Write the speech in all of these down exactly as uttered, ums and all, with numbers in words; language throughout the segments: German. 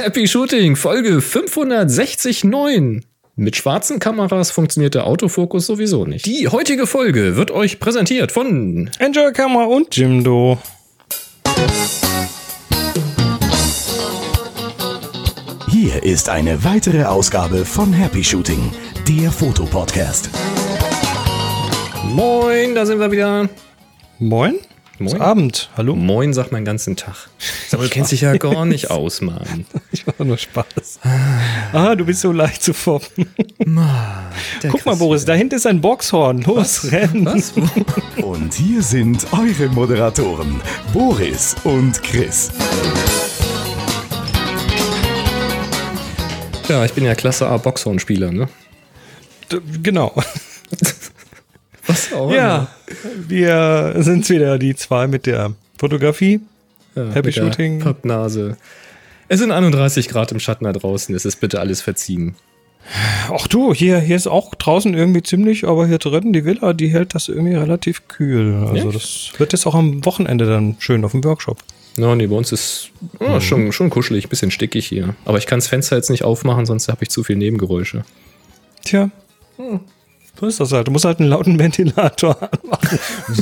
Happy Shooting, Folge fünfhundertsechzig neun. Mit schwarzen Kameras funktioniert der Autofokus sowieso nicht. Die heutige Folge wird euch präsentiert von Enjoy Kamera und Jimdo. Hier ist eine weitere Ausgabe von Happy Shooting, der Fotopodcast. Moin, da sind wir wieder. Moin? Moin. Ist Abend, hallo? Moin sagt meinen ganzen Tag. Aber du kennst dich ja gar nicht aus, Mann. Ich mache nur Spaß. Ah, du bist so leicht zu foppen. Mann, Guck mal, Boris, da hinten ist ein Boxhorn. Los, Was? rennen. Was? Und hier sind eure Moderatoren, Boris und Chris. Ja, ich bin ja Klasse A Boxhorn-Spieler, ne? D- Genau. Was auch Ja, wir sind wieder die zwei mit der Fotografie. Ja, Happy mit der Shooting. Pappnase. Es sind einunddreißig Grad im Schatten da draußen. Es ist bitte alles verziehen. Ach du, hier, hier ist auch draußen irgendwie ziemlich, aber hier drin, die Villa, die hält das irgendwie relativ kühl. Also Echt? das wird jetzt auch am Wochenende dann schön auf dem Workshop. No, nee, bei uns ist oh, Mhm. schon, schon kuschelig, bisschen stickig hier. Aber ich kann das Fenster jetzt nicht aufmachen, sonst habe ich zu viel Nebengeräusche. Tja, so ist das halt. Du musst halt einen lauten Ventilator anmachen.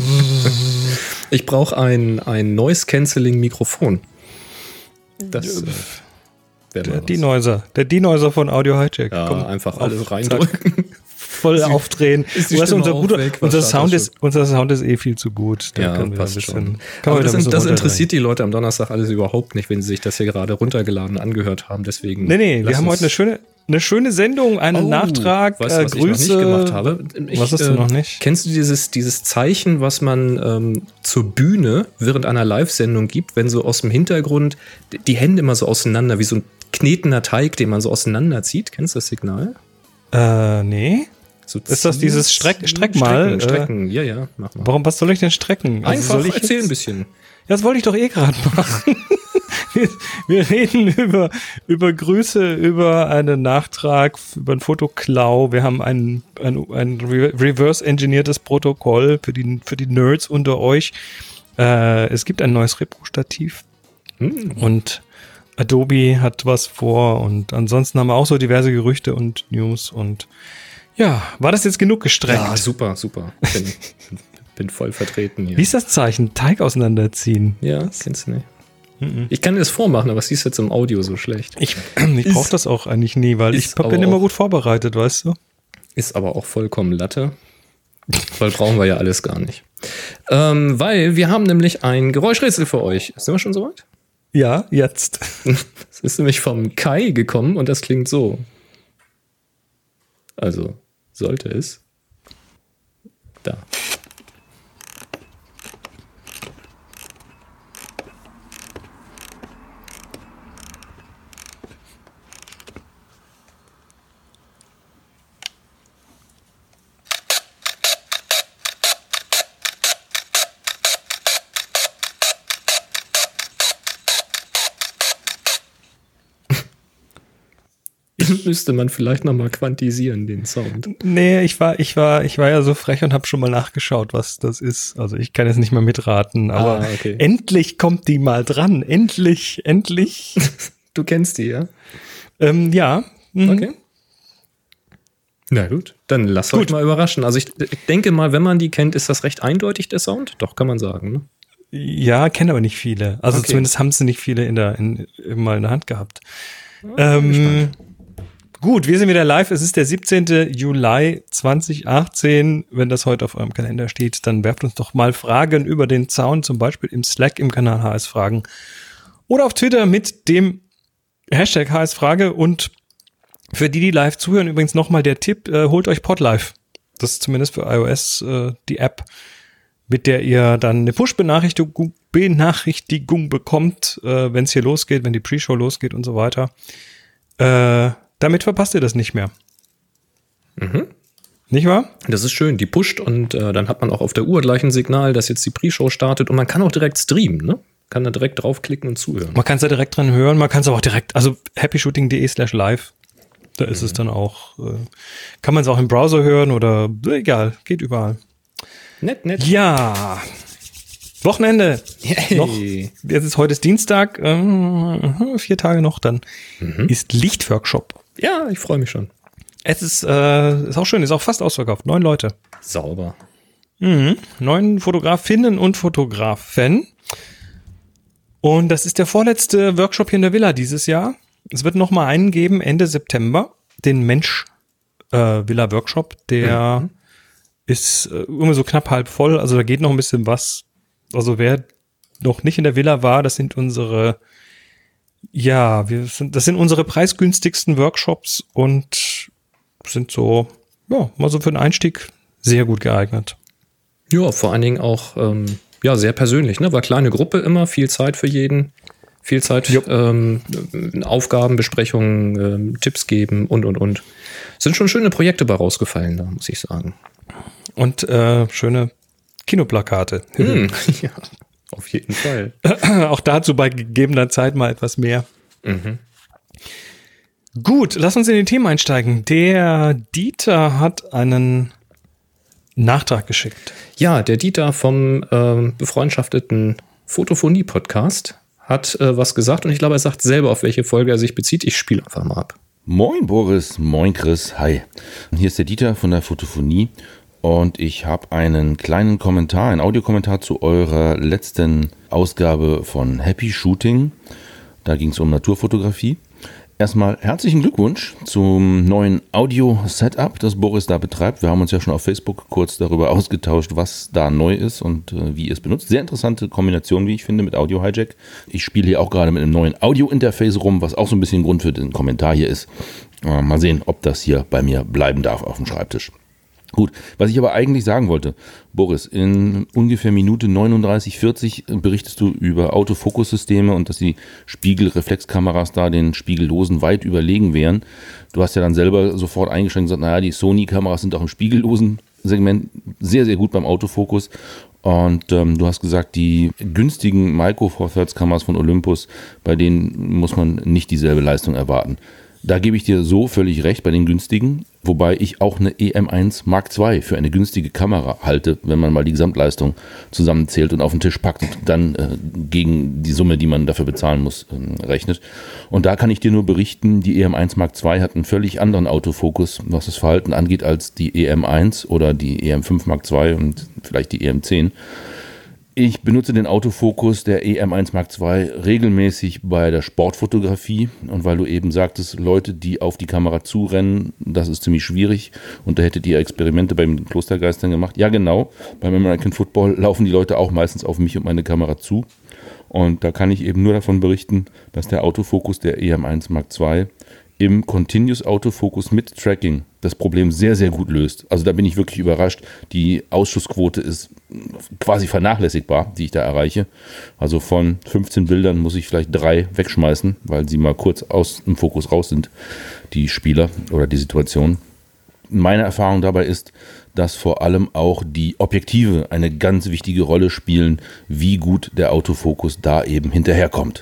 Ich brauche ein, ein Noise-Canceling-Mikrofon. Das äh, wäre Der mal was. Denoiser. Der Denoiser von Audio Hijack. Ja, Komm, einfach auf, alles zack, reindrücken. voll Ist die- aufdrehen. ist die Du weißt, Stimme unser, auch guter, weg, was unser, da Sound alles ist, unser Sound ist eh viel zu gut. Da Ja, können wir passt ein bisschen, schon. Kann Aber man das, wieder ein bisschen das runterdrehen. interessiert die Leute am Donnerstag alles überhaupt nicht, wenn sie sich das hier gerade runtergeladen und angehört haben. Deswegen Nee, nee, wir lass haben uns- heute eine schöne, eine schöne Sendung, einen Oh, Nachtrag, weißt du, äh, was Grüße. ich noch nicht gemacht habe? Ich, Was hast du äh, noch nicht? Kennst du dieses, dieses Zeichen, was man ähm, zur Bühne während einer Live-Sendung gibt, wenn so aus dem Hintergrund die Hände immer so auseinander, wie so ein knetender Teig, den man so auseinanderzieht? Kennst du das Signal? Äh, nee. So Ist das ziehen, dieses Streck- ziehen, Streck mal, Strecken, strecken. Ja, ja, mach mal. Warum, was soll ich denn strecken? Also Einfach soll ich erzähl jetzt- ein bisschen. Ja, das wollte ich doch eh gerade machen. wir, wir reden über, über Grüße, über einen Nachtrag, über einen Fotoklau. Wir haben ein, ein, ein reverse-engineertes Protokoll für die, für die Nerds unter euch. Äh, es gibt ein neues Repro-Stativ Hm. und Adobe hat was vor und ansonsten haben wir auch so diverse Gerüchte und News und ja, war das jetzt genug gestreckt? Ja, super, super. Bin, bin voll vertreten hier. Wie ist das Zeichen? Teig auseinanderziehen. Ja, kennst du nicht. Ich kann dir das vormachen, aber es ist jetzt im Audio so schlecht. Ich, ich brauche das auch eigentlich nie, weil ich ist bin aber immer auch- gut vorbereitet, weißt du? Ist aber auch vollkommen Latte. Weil brauchen wir ja alles gar nicht. Ähm, weil wir haben nämlich ein Geräuschrätsel für euch. Sind wir schon soweit? Ja, jetzt. Es ist nämlich vom Kai gekommen und das klingt so. Also, sollte es. Da. Müsste man vielleicht nochmal quantisieren, den Sound. Nee, ich war, ich war, ich war ja so frech und habe schon mal nachgeschaut, was das ist. Also ich kann jetzt nicht mal mitraten, aber Ah, okay. endlich kommt die mal dran. Endlich, endlich. Du kennst die, ja? ähm, ja. Mhm. Okay. Na gut, dann lasst euch Gut. mal überraschen. Also ich, ich denke mal, wenn man die kennt, ist das recht eindeutig, der Sound? Doch, kann man sagen, ne? Ja, kennen aber nicht viele. Also Okay. zumindest haben sie nicht viele in der, in, mal in der Hand gehabt. bin ähm, gespannt. gut, wir sind wieder live. Es ist der siebzehnten Juli zweitausendachtzehn. Wenn das heute auf eurem Kalender steht, dann werft uns doch mal Fragen über den Zaun, zum Beispiel im Slack im Kanal H S Fragen oder auf Twitter mit dem Hashtag H S Frage. Und für die, die live zuhören, übrigens nochmal der Tipp, äh, holt euch Podlife. Das ist zumindest für iOS äh, die App, mit der ihr dann eine Push-Benachrichtigung Benachrichtigung bekommt, äh, wenn es hier losgeht, wenn die Pre-Show losgeht und so weiter. Äh, damit verpasst ihr das nicht mehr. Mhm. Nicht wahr? Das ist schön, die pusht und äh, dann hat man auch auf der Uhr gleich ein Signal, dass jetzt die Pre-Show startet und man kann auch direkt streamen, ne? Kann da direkt draufklicken und zuhören. Man kann es da direkt dran hören, man kann es aber auch direkt, also happyshooting.de slash live, da ist es dann auch, äh, kann man es auch im Browser hören oder egal, geht überall. Nett, nett. Ja, Wochenende. Yay. Noch, jetzt ist heute ist Dienstag, äh, vier Tage noch, dann mhm. ist Lichtworkshop. Ja, ich freue mich schon. Es ist, äh, ist auch schön, ist auch fast ausverkauft. Neun Leute. Sauber. Mhm. Neun Fotografinnen und Fotografen. Und das ist der vorletzte Workshop hier in der Villa dieses Jahr. Es wird noch mal einen geben Ende September, den Mensch äh, Villa Workshop. Der mhm. ist äh, immer so knapp halb voll, also da geht noch ein bisschen was. Also wer noch nicht in der Villa war, das sind unsere, ja, wir sind, das sind unsere preisgünstigsten Workshops und sind so, ja, mal so für den Einstieg sehr gut geeignet. Ja, vor allen Dingen auch, ähm, ja, sehr persönlich, ne? War kleine Gruppe immer, viel Zeit für jeden, viel Zeit, ähm, Aufgabenbesprechungen, ähm, Tipps geben und, und, und. Sind schon schöne Projekte bei rausgefallen, da muss ich sagen. Und äh, schöne Kinoplakate. Hm, ja, auf jeden Fall. Auch dazu bei gegebener Zeit mal etwas mehr. Mhm. Gut, lass uns in die Themen einsteigen. Der Dieter hat einen Nachtrag geschickt. Ja, der Dieter vom ähm, befreundschafteten Fotophonie-Podcast hat äh, was gesagt und ich glaube, er sagt selber, auf welche Folge er sich bezieht. Ich spiele einfach mal ab. Moin Boris, moin Chris, hi. Hier ist der Dieter von der Fotophonie. Und ich habe einen kleinen Kommentar, einen Audiokommentar zu eurer letzten Ausgabe von Happy Shooting. Da ging es um Naturfotografie. Erstmal herzlichen Glückwunsch zum neuen Audio-Setup, das Boris da betreibt. Wir haben uns ja schon auf Facebook kurz darüber ausgetauscht, was da neu ist und äh, wie ihr es benutzt. Sehr interessante Kombination, wie ich finde, mit Audio Hijack. Ich spiele hier auch gerade mit einem neuen Audio-Interface rum, was auch so ein bisschen Grund für den Kommentar hier ist. Äh, mal sehen, ob das hier bei mir bleiben darf auf dem Schreibtisch. Gut, was ich aber eigentlich sagen wollte, Boris, in ungefähr Minute neununddreißig, vierzig berichtest du über Autofokussysteme und dass die Spiegelreflexkameras da den Spiegellosen weit überlegen wären. Du hast ja dann selber sofort eingeschränkt und gesagt, naja, die Sony-Kameras sind auch im spiegellosen Segment sehr, sehr gut beim Autofokus. Und ähm, du hast gesagt, die günstigen Micro Four Thirds Kameras von Olympus, bei denen muss man nicht dieselbe Leistung erwarten. Da gebe ich dir so völlig recht bei den günstigen, wobei ich auch eine E M eins Mark zwei für eine günstige Kamera halte, wenn man mal die Gesamtleistung zusammenzählt und auf den Tisch packt und dann äh, gegen die Summe, die man dafür bezahlen muss, äh, rechnet. Und da kann ich dir nur berichten, die E M eins Mark zwei hat einen völlig anderen Autofokus, was das Verhalten angeht, als die E M eins oder die E M fünf Mark zwei und vielleicht die E M zehn. Ich benutze den Autofokus der E M eins Mark zwei regelmäßig bei der Sportfotografie und weil du eben sagtest, Leute, die auf die Kamera zurennen, das ist ziemlich schwierig und da hättet ihr Experimente beim Klostergeistern gemacht. Ja genau, beim American Football laufen die Leute auch meistens auf mich und meine Kamera zu und da kann ich eben nur davon berichten, dass der Autofokus der E M eins Mark zwei im Continuous Autofokus mit Tracking das Problem sehr, sehr gut löst. Also da bin ich wirklich überrascht. Die Ausschussquote ist quasi vernachlässigbar, die ich da erreiche. Also von fünfzehn Bildern muss ich vielleicht drei wegschmeißen, weil sie mal kurz aus dem Fokus raus sind, die Spieler oder die Situation. Meine Erfahrung dabei ist, dass vor allem auch die Objektive eine ganz wichtige Rolle spielen, wie gut der Autofokus da eben hinterherkommt.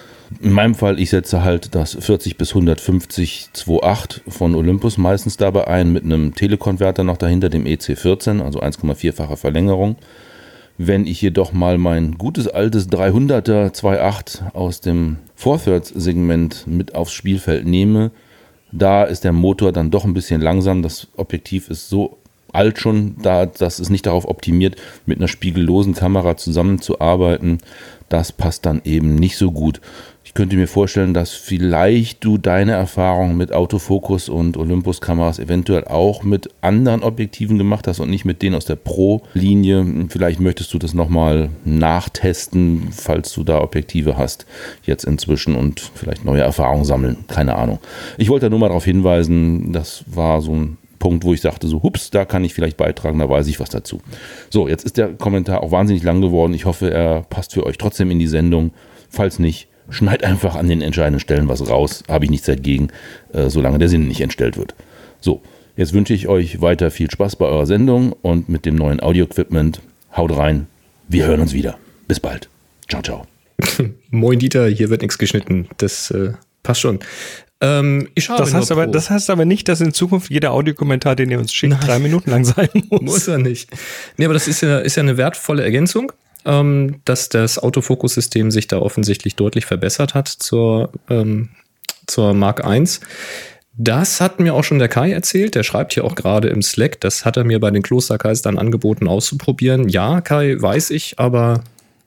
In meinem Fall, ich setze halt das vierzig bis hundertfünfzig zwei Komma acht von Olympus meistens dabei ein, mit einem Telekonverter noch dahinter, dem E C vierzehn, also eins Komma vier-fache Verlängerung. Wenn ich jedoch mal mein gutes altes dreihunderter zwei Komma acht aus dem Four-Thirds-Segment mit aufs Spielfeld nehme, da ist der Motor dann doch ein bisschen langsam. Das Objektiv ist so alt schon, da, dass es nicht darauf optimiert, mit einer spiegellosen Kamera zusammenzuarbeiten. Das passt dann eben nicht so gut. Ich könnte mir vorstellen, dass vielleicht du deine Erfahrung mit Autofokus und Olympus-Kameras eventuell auch mit anderen Objektiven gemacht hast und nicht mit denen aus der Pro-Linie. Vielleicht möchtest du das nochmal nachtesten, falls du da Objektive hast jetzt inzwischen und vielleicht neue Erfahrungen sammeln. Keine Ahnung. Ich wollte da nur mal darauf hinweisen, das war so ein Punkt, wo ich sagte so, hups, da kann ich vielleicht beitragen, da weiß ich was dazu. So, jetzt ist der Kommentar auch wahnsinnig lang geworden. Ich hoffe, er passt für euch trotzdem in die Sendung. Falls nicht, schneid einfach an den entscheidenden Stellen was raus. Habe ich nichts dagegen, äh, solange der Sinn nicht entstellt wird. So, jetzt wünsche ich euch weiter viel Spaß bei eurer Sendung und mit dem neuen Audio-Equipment. Haut rein, wir hören uns wieder. Bis bald. Ciao, ciao. Moin Dieter, hier wird nichts geschnitten. Das äh, passt schon. Ähm, ich habe das, heißt aber, das heißt aber nicht, dass in Zukunft jeder Audiokommentar, den ihr uns schickt, Nein. drei Minuten lang sein muss. Muss er nicht. Nee, aber das ist ja, ist ja eine wertvolle Ergänzung. ähm, dass das Autofokussystem sich da offensichtlich deutlich verbessert hat zur, ähm, zur Mark eins. Das hat mir auch schon der Kai erzählt. Der schreibt hier auch gerade im Slack. Das hat er mir bei den Klostergeistern angeboten auszuprobieren. Ja, Kai, weiß ich, aber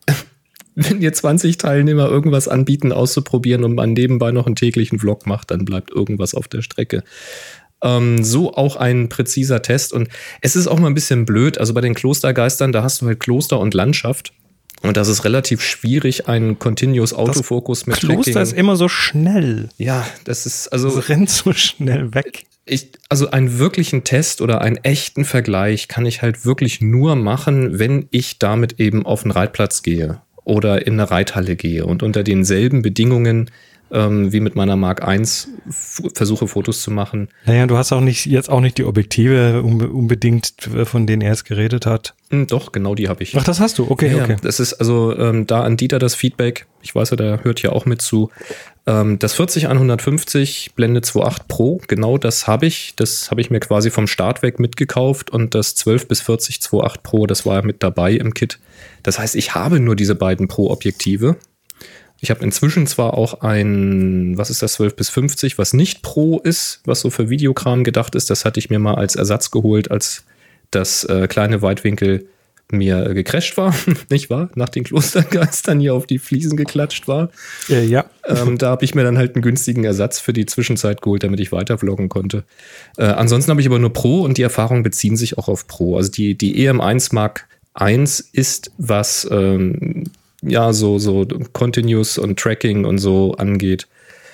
wenn dir zwanzig Teilnehmer irgendwas anbieten, auszuprobieren und man nebenbei noch einen täglichen Vlog macht, dann bleibt irgendwas auf der Strecke. Ähm, so auch ein präziser Test. Und es ist auch mal ein bisschen blöd. Also bei den Klostergeistern, da hast du halt Kloster und Landschaft. Und das ist relativ schwierig, einen Continuous Autofokus mit Kloster Tracking. ist immer so schnell. Ja, das ist also. Es rennt so schnell weg. Ich, also einen wirklichen Test oder einen echten Vergleich kann ich halt wirklich nur machen, wenn ich damit eben auf einen Reitplatz gehe oder in eine Reithalle gehe und unter denselben Bedingungen ähm, wie mit meiner Mark eins f- versuche Fotos zu machen. Naja, du hast auch nicht jetzt auch nicht die Objektive unbe- unbedingt, von denen er es geredet hat. Hm, doch, genau die habe ich. Ach, das hast du? Okay, Ja, okay. das ist also ähm, da an Dieter das Feedback. Ich weiß ja, der hört ja auch mit zu. Ähm, das vierzig hundertfünfzig Blende zwei Komma acht Pro, genau das habe ich. Das habe ich mir quasi vom Start weg mitgekauft und das zwölf bis vierzig zwei Komma acht Pro, das war mit dabei im Kit. Das heißt, ich habe nur diese beiden Pro-Objektive. Ich habe inzwischen zwar auch ein, was ist das, zwölf bis fünfzig, was nicht Pro ist, was so für Videokram gedacht ist. Das hatte ich mir mal als Ersatz geholt, als das äh, kleine Weitwinkel mir äh, gecrasht war, nicht wahr? Nach den Klostergeistern hier auf die Fliesen geklatscht war. Äh, ja. Ähm, da habe ich mir dann halt einen günstigen Ersatz für die Zwischenzeit geholt, damit ich weiter vloggen konnte. Äh, ansonsten habe ich aber nur Pro und die Erfahrungen beziehen sich auch auf Pro. Also die, die E M eins Mark eins ist, was ähm, ja so, so Continuous und Tracking und so angeht,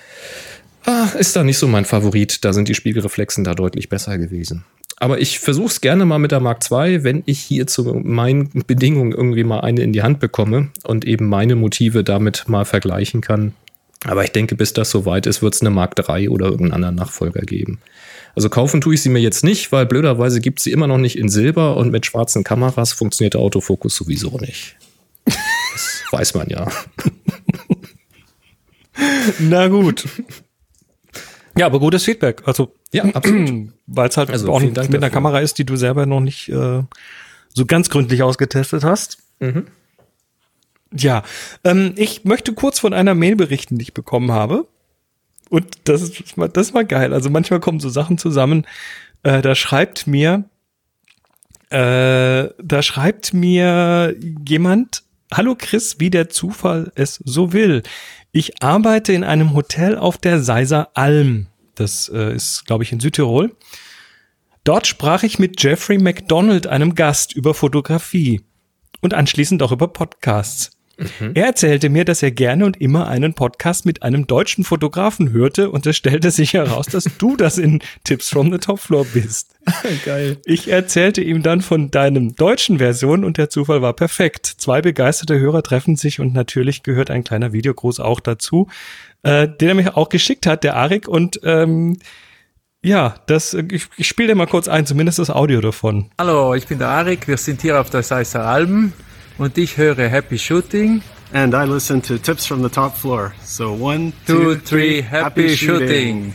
ah, ist da nicht so mein Favorit. Da sind die Spiegelreflexen da deutlich besser gewesen. Aber ich versuche es gerne mal mit der Mark zwei, wenn ich hier zu meinen Bedingungen irgendwie mal eine in die Hand bekomme und eben meine Motive damit mal vergleichen kann. Aber ich denke, bis das soweit ist, wird es eine Mark drei oder irgendeinen anderen Nachfolger geben. Also kaufen tue ich sie mir jetzt nicht, weil blöderweise gibt es sie immer noch nicht in Silber und mit schwarzen Kameras funktioniert der Autofokus sowieso nicht. Das weiß man ja. Na gut. Ja, aber gutes Feedback. Also, ja, absolut. Weil es halt Also, auch vielen mit Dank einer dafür. Kamera ist, die du selber noch nicht äh, so ganz gründlich ausgetestet hast. Mhm. Ja, ähm, ich möchte kurz von einer Mail berichten, die ich bekommen habe. Und das ist, das war geil. Also manchmal kommen so Sachen zusammen. Äh, da schreibt mir, äh, da schreibt mir jemand: Hallo Chris, wie der Zufall es so will. Ich arbeite in einem Hotel auf der Seiser Alm. Das äh, ist, glaube ich, in Südtirol. Dort sprach ich mit Jeffrey McDonald, einem Gast, über Fotografie und anschließend auch über Podcasts. Mhm. Er erzählte mir, dass er gerne und immer einen Podcast mit einem deutschen Fotografen hörte, und es stellte sich heraus, dass du das in Tips from the Top Floor bist. Geil. Ich erzählte ihm dann von deinem deutschen Version und der Zufall war perfekt. Zwei begeisterte Hörer treffen sich und natürlich gehört ein kleiner Videogruß auch dazu, äh, den er mir auch geschickt hat, der Arik. Und ähm, ja, das, ich, ich spiele dir mal kurz ein, zumindest das Audio davon. Hallo, ich bin der Arik, wir sind hier auf der Seiser Alm und ich höre Happy Shooting. And I listen to Tips from the Top Floor. So one, Two, two, three, Happy, happy Shooting.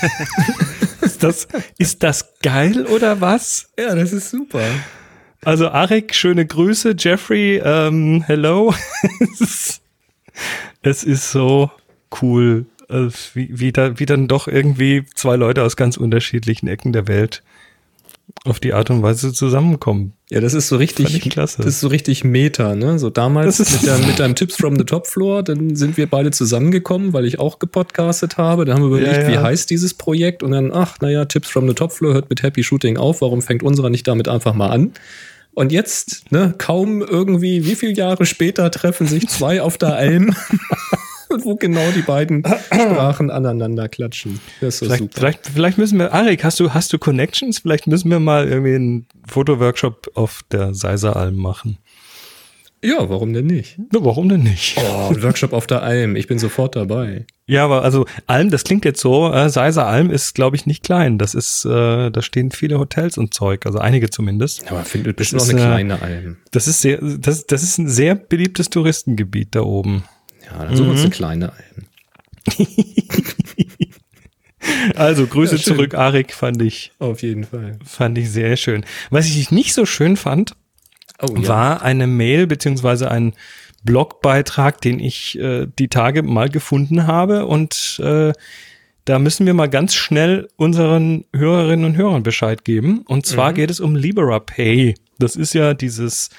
Ist das, ist das geil oder was? Ja, das ist super. Also Arik, schöne Grüße. Jeffrey, ähm, hello. es, ist, es ist so cool, äh, wie, wie, da, wie dann doch irgendwie zwei Leute aus ganz unterschiedlichen Ecken der Welt auf die Art und Weise zusammenkommen. Ja, das ist so Fand richtig, ich klasse. das ist so richtig Meta, ne? So damals Das ist- mit, deinem, mit deinem Tips from the Top Floor, dann sind wir beide zusammengekommen, weil ich auch gepodcastet habe. Da haben wir überlegt, Ja, ja. wie heißt dieses Projekt? Und dann, ach, naja, Tips from the Top Floor hört mit Happy Shooting auf. Warum fängt unserer nicht damit einfach mal an? Und jetzt, ne, kaum irgendwie, wie viele Jahre später treffen sich zwei auf der Alm, wo genau die beiden Sprachen aneinander klatschen. Das ist so Vielleicht, super. vielleicht, vielleicht müssen wir, Arik, hast du, hast du Connections? Vielleicht müssen wir mal irgendwie einen Fotoworkshop auf der Seiser Alm machen. Ja, warum denn nicht? Na, warum denn nicht? Oh, Workshop auf der Alm, ich bin sofort dabei. Ja, aber also Alm, das klingt jetzt so, äh, Seiser Alm ist, glaube ich, nicht klein. Das ist, äh, da stehen viele Hotels und Zeug, also einige zumindest. Aber findet bestimmt Das noch eine ist, äh, kleine Alm. Das ist sehr, das, das ist ein sehr beliebtes Touristengebiet da oben. Ja, dann suchen wir uns eine kleine Alm. Also Grüße Ja, schön. zurück, Arik, fand ich, Auf jeden Fall. fand ich sehr schön. Was ich nicht so schön fand, Oh, ja. war eine Mail beziehungsweise ein Blogbeitrag, den ich äh, die Tage mal gefunden habe und äh, da müssen wir mal ganz schnell unseren Hörerinnen und Hörern Bescheid geben. Und zwar mhm. geht es um LiberaPay. Das ist ja dieses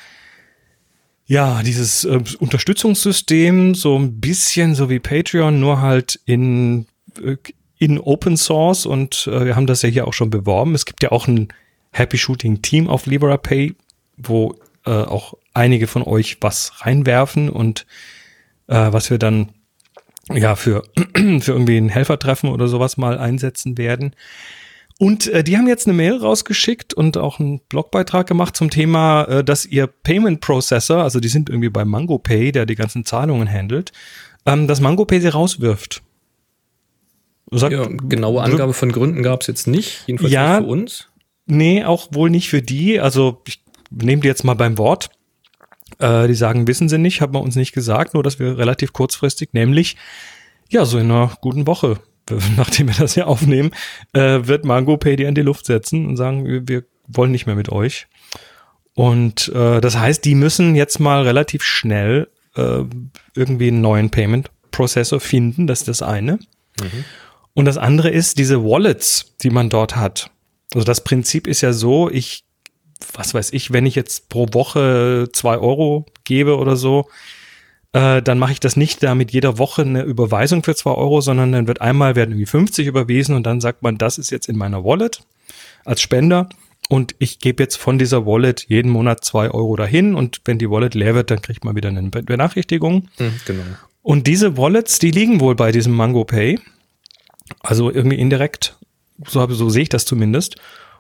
Ja, dieses äh, Unterstützungssystem, so ein bisschen so wie Patreon, nur halt in, äh, in Open Source und äh, wir haben das ja hier auch schon beworben. Es gibt ja auch ein Happy Shooting Team auf LiberaPay, wo äh, auch einige von euch was reinwerfen und äh, was wir dann ja für, für irgendwie ein Helfertreffen oder sowas mal einsetzen werden. Und äh, die haben jetzt eine Mail rausgeschickt und auch einen Blogbeitrag gemacht zum Thema, äh, dass ihr Payment Processor, also die sind irgendwie bei MangoPay, der die ganzen Zahlungen handelt, ähm, dass MangoPay sie rauswirft. Sagt, ja, genaue Angabe von Gründen gab es jetzt nicht, jedenfalls ja, nicht für uns. Nee, auch wohl nicht für die. Also ich nehme die jetzt mal beim Wort. Äh, die sagen, wissen sie nicht, haben wir uns nicht gesagt, nur dass wir relativ kurzfristig, nämlich ja, so in einer guten Woche, nachdem wir das hier aufnehmen, äh, wird MangoPay die in die Luft setzen und sagen, wir, wir wollen nicht mehr mit euch. Und äh, das heißt, die müssen jetzt mal relativ schnell äh, irgendwie einen neuen Payment-Prozessor finden, das ist das eine. Mhm. Und das andere ist diese Wallets, die man dort hat. Also das Prinzip ist ja so, ich, was weiß ich, wenn ich jetzt pro Woche zwei Euro gebe oder so, äh, dann mache ich das nicht damit jeder Woche eine Überweisung für zwei Euro, sondern dann wird einmal werden irgendwie fünfzig überwiesen und dann sagt man, das ist jetzt in meiner Wallet als Spender und ich gebe jetzt von dieser Wallet jeden Monat zwei Euro dahin und wenn die Wallet leer wird, dann kriegt man wieder eine Benachrichtigung. Mhm, genau. Und diese Wallets, die liegen wohl bei diesem MangoPay, also irgendwie indirekt, so, so sehe ich das zumindest.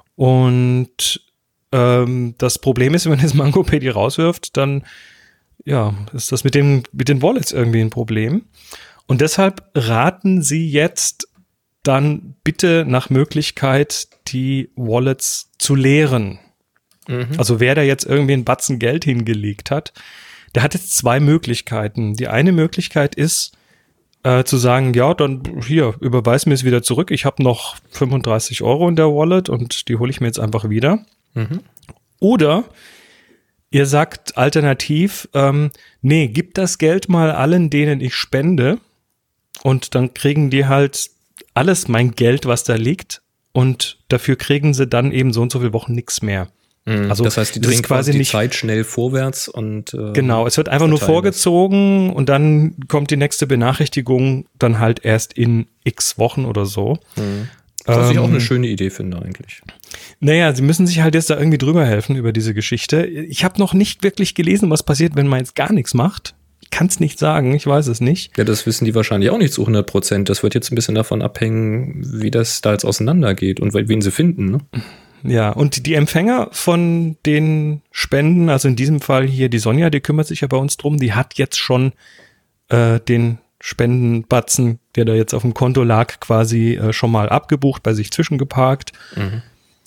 Und ähm, das Problem ist, wenn jetzt MangoPay die rauswirft, dann ja, ist das mit den, mit den Wallets irgendwie ein Problem. Und deshalb raten sie jetzt dann bitte nach Möglichkeit, die Wallets zu leeren. Mhm. Also wer da jetzt irgendwie einen Batzen Geld hingelegt hat, der hat jetzt zwei Möglichkeiten. Die eine Möglichkeit ist, äh, zu sagen, ja, dann hier, überweis mir es wieder zurück. Ich habe noch fünfunddreißig Euro in der Wallet und die hole ich mir jetzt einfach wieder. Mhm. Oder ihr sagt alternativ, ähm, nee, gib das Geld mal allen, denen ich spende und dann kriegen die halt alles mein Geld, was da liegt und dafür kriegen sie dann eben so und so viele Wochen nichts mehr. Mhm. Also das heißt, die drehen quasi die nicht, Zeit schnell vorwärts und äh, genau, es wird einfach nur vorgezogen das. Und dann kommt die nächste Benachrichtigung dann halt erst in x Wochen oder so. Mhm. Was ähm, ich auch eine schöne Idee finde eigentlich. Naja, sie müssen sich halt jetzt da irgendwie drüber helfen über diese Geschichte. Ich habe noch nicht wirklich gelesen, was passiert, wenn man jetzt gar nichts macht. Ich kann es nicht sagen, ich weiß es nicht. Ja, das wissen die wahrscheinlich auch nicht zu hundert Prozent. Das wird jetzt ein bisschen davon abhängen, wie das da jetzt auseinandergeht und wen sie finden, ne? Ja, und die Empfänger von den Spenden, also in diesem Fall hier die Sonja, die kümmert sich ja bei uns drum, die hat jetzt schon äh, den Spendenbatzen, der da jetzt auf dem Konto lag, quasi äh, schon mal abgebucht, bei sich zwischengeparkt. Mhm.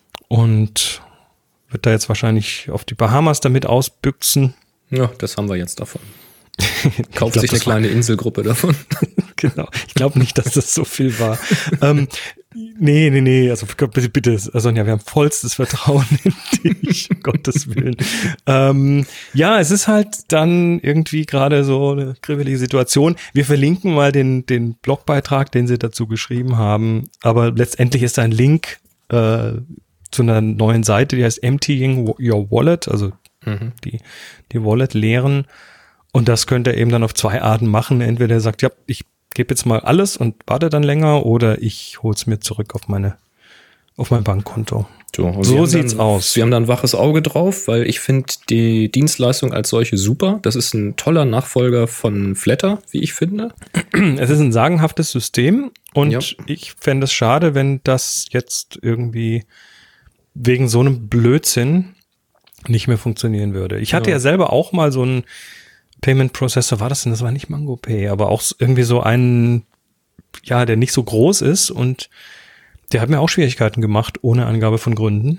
Und wird da jetzt wahrscheinlich auf die Bahamas damit ausbüchsen. Ja, das haben wir jetzt davon. Kauft glaub, sich eine kleine Inselgruppe davon. Genau. Ich glaube nicht, dass das so viel war. ähm, nee, nee, nee. Also bitte, bitte, Sonja, wir haben vollstes Vertrauen in dich, um Gottes Willen. Ähm, ja, es ist halt dann irgendwie gerade so eine kribbelige Situation. Wir verlinken mal den, den Blogbeitrag, den sie dazu geschrieben haben. Aber letztendlich ist da ein Link äh, zu einer neuen Seite, die heißt Emptying Your Wallet, also mhm. die, die Wallet leeren. Und das könnt ihr eben dann auf zwei Arten machen. Entweder ihr sagt, ja, ich gebe jetzt mal alles und warte dann länger, oder ich hole es mir zurück auf meine, auf mein Bankkonto. So, so sieht's dann, aus. Wir haben da ein waches Auge drauf, weil ich finde die Dienstleistung als solche super. Das ist ein toller Nachfolger von Flatter, wie ich finde. Es ist ein sagenhaftes System und ja. Ich fände es schade, wenn das jetzt irgendwie wegen so einem Blödsinn nicht mehr funktionieren würde. Ich hatte ja, ja selber auch mal so einen Payment Processor, war das denn? Das war nicht MangoPay, aber auch irgendwie so einen, ja, der nicht so groß ist und der hat mir auch Schwierigkeiten gemacht, ohne Angabe von Gründen.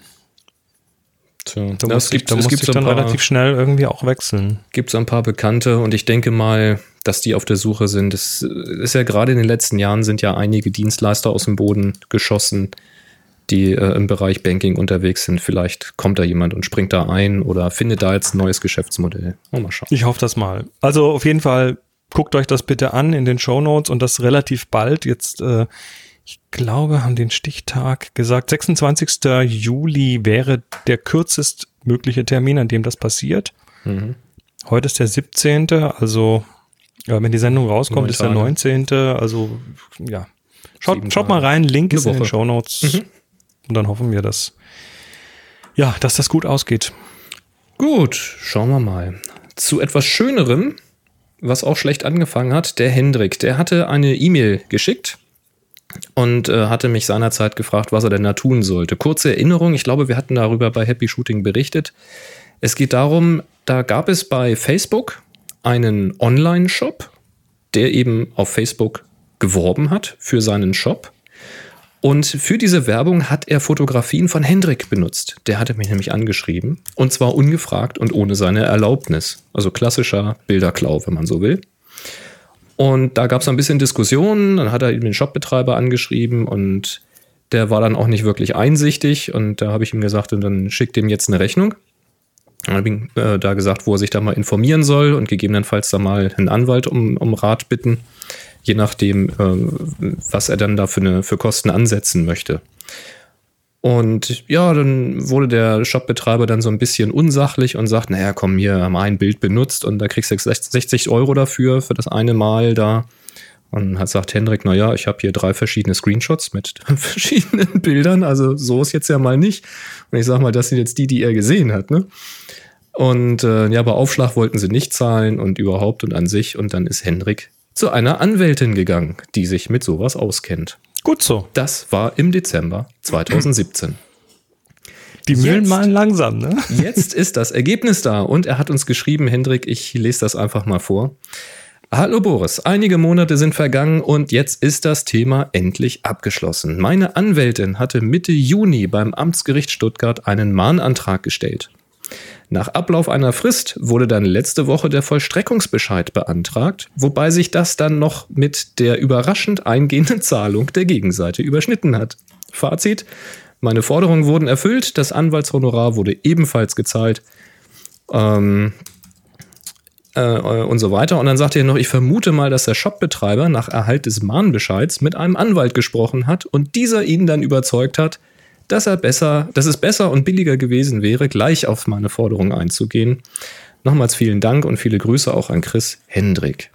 Tja, da muss ich, da muss ich dann paar, relativ schnell irgendwie auch wechseln. Gibt es ein paar Bekannte und ich denke mal, dass die auf der Suche sind. Es ist ja gerade in den letzten Jahren sind ja einige Dienstleister aus dem Boden geschossen, die äh, im Bereich Banking unterwegs sind. Vielleicht kommt da jemand und springt da ein oder findet da jetzt ein neues Geschäftsmodell. Oh, mal schauen. Ich hoffe das mal. Also auf jeden Fall guckt euch das bitte an in den Shownotes und das relativ bald. Jetzt, äh, ich glaube, haben den Stichtag gesagt, sechsundzwanzigster Juli wäre der kürzest mögliche Termin, an dem das passiert. Mhm. Heute ist der siebzehnte, also ja, wenn die Sendung rauskommt, ist der neunzehnte. Also ja, schaut, schaut mal rein, Link ist in den Shownotes. Mhm. Und dann hoffen wir, dass, ja, dass das gut ausgeht. Gut, schauen wir mal. Zu etwas Schönerem, was auch schlecht angefangen hat, der Hendrik. Der hatte eine E-Mail geschickt und äh, hatte mich seinerzeit gefragt, was er denn da tun sollte. Kurze Erinnerung, ich glaube, wir hatten darüber bei Happy Shooting berichtet. Es geht darum, da gab es bei Facebook einen Online-Shop, der eben auf Facebook geworben hat für seinen Shop. Und für diese Werbung hat er Fotografien von Hendrik benutzt. Der hatte mich nämlich angeschrieben. Und zwar ungefragt und ohne seine Erlaubnis. Also klassischer Bilderklau, wenn man so will. Und da gab es ein bisschen Diskussionen. Dann hat er den Shopbetreiber angeschrieben und der war dann auch nicht wirklich einsichtig. Und da habe ich ihm gesagt, und dann schickt ihm jetzt eine Rechnung. Dann habe ich ihm äh, da gesagt, wo er sich da mal informieren soll und gegebenenfalls da mal einen Anwalt um, um Rat bitten. Je nachdem, äh, was er dann da für, eine, für Kosten ansetzen möchte. Und ja, dann wurde der Shopbetreiber dann so ein bisschen unsachlich und sagt, naja, komm, hier haben wir ein Bild benutzt und da kriegst du sechzig Euro dafür, für das eine Mal da. Und hat sagt Hendrik, naja, ich habe hier drei verschiedene Screenshots mit verschiedenen Bildern, also so ist jetzt ja mal nicht. Und ich sag mal, das sind jetzt die, die er gesehen hat, ne? Und äh, ja, bei Aufschlag wollten sie nicht zahlen und überhaupt und an sich. Und dann ist Hendrik zu einer Anwältin gegangen, die sich mit sowas auskennt. Gut so. Das war im Dezember zweitausendsiebzehn. Die Mühlen malen langsam, ne? Jetzt ist das Ergebnis da und er hat uns geschrieben, Hendrik, ich lese das einfach mal vor. Hallo Boris, einige Monate sind vergangen und jetzt ist das Thema endlich abgeschlossen. Meine Anwältin hatte Mitte Juni beim Amtsgericht Stuttgart einen Mahnantrag gestellt. Nach Ablauf einer Frist wurde dann letzte Woche der Vollstreckungsbescheid beantragt, wobei sich das dann noch mit der überraschend eingehenden Zahlung der Gegenseite überschnitten hat. Fazit: Meine Forderungen wurden erfüllt, das Anwaltshonorar wurde ebenfalls gezahlt ähm, äh, und so weiter. Und dann sagt er noch, ich vermute mal, dass der Shopbetreiber nach Erhalt des Mahnbescheids mit einem Anwalt gesprochen hat und dieser ihn dann überzeugt hat, dass er besser, dass es besser und billiger gewesen wäre, gleich auf meine Forderung einzugehen. Nochmals vielen Dank und viele Grüße auch an Chris Hendrik.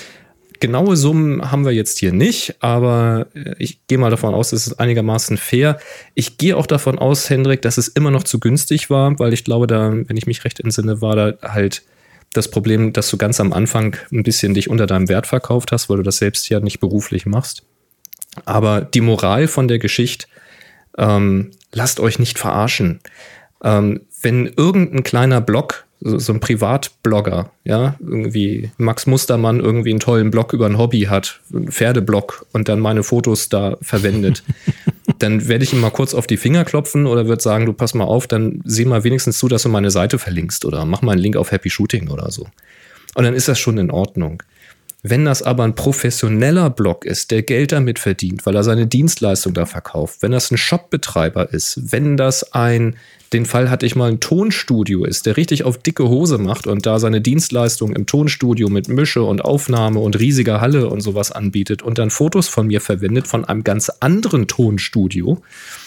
Genaue Summen haben wir jetzt hier nicht, aber ich gehe mal davon aus, es ist einigermaßen fair. Ich gehe auch davon aus, Hendrik, dass es immer noch zu günstig war, weil ich glaube, da, wenn ich mich recht entsinne, war da halt das Problem, dass du ganz am Anfang ein bisschen dich unter deinem Wert verkauft hast, weil du das selbst ja nicht beruflich machst. Aber die Moral von der Geschichte: Ähm, lasst euch nicht verarschen. Ähm, wenn irgendein kleiner Blog, so, so ein Privatblogger, ja, irgendwie Max Mustermann irgendwie einen tollen Blog über ein Hobby hat, einen Pferdeblog und dann meine Fotos da verwendet, dann werde ich ihm mal kurz auf die Finger klopfen oder würde sagen, du pass mal auf, dann sieh mal wenigstens zu, dass du meine Seite verlinkst oder mach mal einen Link auf Happy Shooting oder so. Und dann ist das schon in Ordnung. Wenn das aber ein professioneller Blog ist, der Geld damit verdient, weil er seine Dienstleistung da verkauft, wenn das ein Shopbetreiber ist, wenn das ein, den Fall hatte ich mal, ein Tonstudio ist, der richtig auf dicke Hose macht und da seine Dienstleistung im Tonstudio mit Mische und Aufnahme und riesiger Halle und sowas anbietet und dann Fotos von mir verwendet von einem ganz anderen Tonstudio,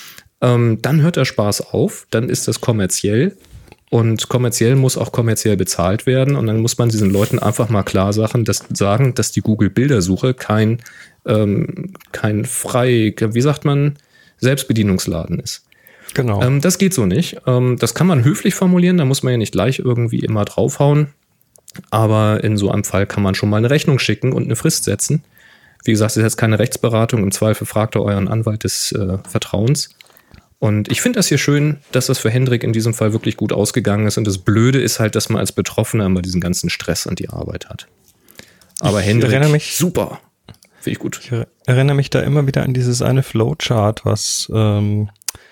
ähm, dann hört der Spaß auf, dann ist das kommerziell. Und kommerziell muss auch kommerziell bezahlt werden. Und dann muss man diesen Leuten einfach mal klar sagen, dass, sagen, dass die Google-Bildersuche kein, ähm, kein frei, wie sagt man, Selbstbedienungsladen ist. Genau. Ähm, das geht so nicht. Ähm, das kann man höflich formulieren, da muss man ja nicht gleich irgendwie immer draufhauen. Aber in so einem Fall kann man schon mal eine Rechnung schicken und eine Frist setzen. Wie gesagt, es ist jetzt keine Rechtsberatung. Im Zweifel fragt ihr euren Anwalt des äh, Vertrauens. Und ich finde das hier schön, dass das für Hendrik in diesem Fall wirklich gut ausgegangen ist. Und das Blöde ist halt, dass man als Betroffener immer diesen ganzen Stress und die Arbeit hat. Aber ich Hendrik, erinnere mich, super. Finde ich gut. Ich erinnere mich da immer wieder an dieses eine Flowchart, was, ähm,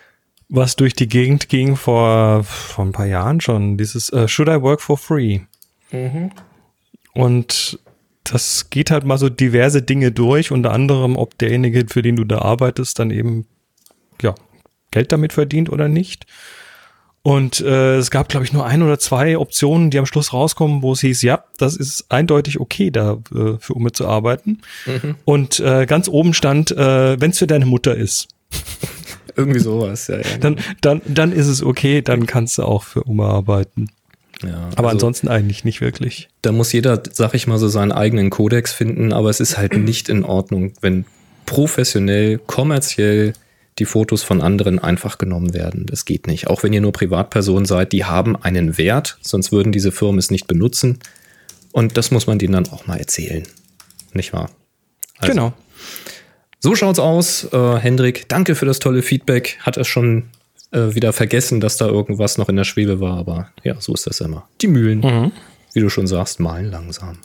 was durch die Gegend ging vor, vor ein paar Jahren schon. Dieses uh, Should I work for free? Mhm. Und das geht halt mal so diverse Dinge durch, unter anderem, ob derjenige, für den du da arbeitest, dann eben, ja, Geld damit verdient oder nicht. Und äh, es gab, glaube ich, nur ein oder zwei Optionen, die am Schluss rauskommen, wo es hieß, ja, das ist eindeutig okay, da äh, für Umme zu arbeiten. Mhm. Und äh, ganz oben stand, äh, wenn es für deine Mutter ist. Irgendwie sowas, ja. ja. Dann, dann, dann ist es okay, dann kannst du auch für Umme arbeiten. Ja, aber also, ansonsten eigentlich nicht wirklich. Da muss jeder, sag ich mal, so seinen eigenen Kodex finden, aber es ist halt nicht in Ordnung, wenn professionell, kommerziell die Fotos von anderen einfach genommen werden. Das geht nicht. Auch wenn ihr nur Privatpersonen seid, die haben einen Wert, sonst würden diese Firmen es nicht benutzen. Und das muss man denen dann auch mal erzählen. Nicht wahr? Also, genau. So schaut's aus. Äh, Hendrik, danke für das tolle Feedback. Hat es schon äh, wieder vergessen, dass da irgendwas noch in der Schwebe war. Aber ja, so ist das immer. Die Mühlen, mhm. wie du schon sagst, malen langsam.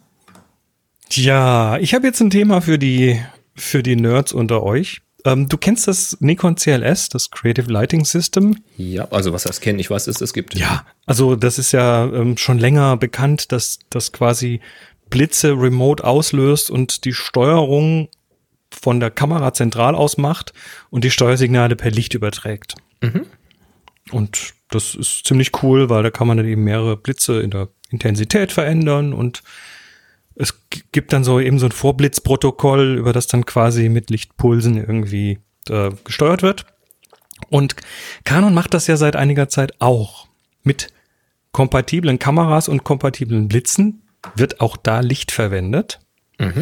Ja, ich habe jetzt ein Thema für die, für die Nerds unter euch. Ähm, du kennst das Nikon C L S, das Creative Lighting System? Ja, also was das kennen, ich weiß, dass es gibt. Ja, also das ist ja ähm, schon länger bekannt, dass das quasi Blitze remote auslöst und die Steuerung von der Kamera zentral aus macht und die Steuersignale per Licht überträgt. Mhm. Und das ist ziemlich cool, weil da kann man dann eben mehrere Blitze in der Intensität verändern und es gibt dann so eben so ein Vorblitzprotokoll, über das dann quasi mit Lichtpulsen irgendwie äh, gesteuert wird. Und Canon macht das ja seit einiger Zeit auch. Mit kompatiblen Kameras und kompatiblen Blitzen wird auch da Licht verwendet. Mhm.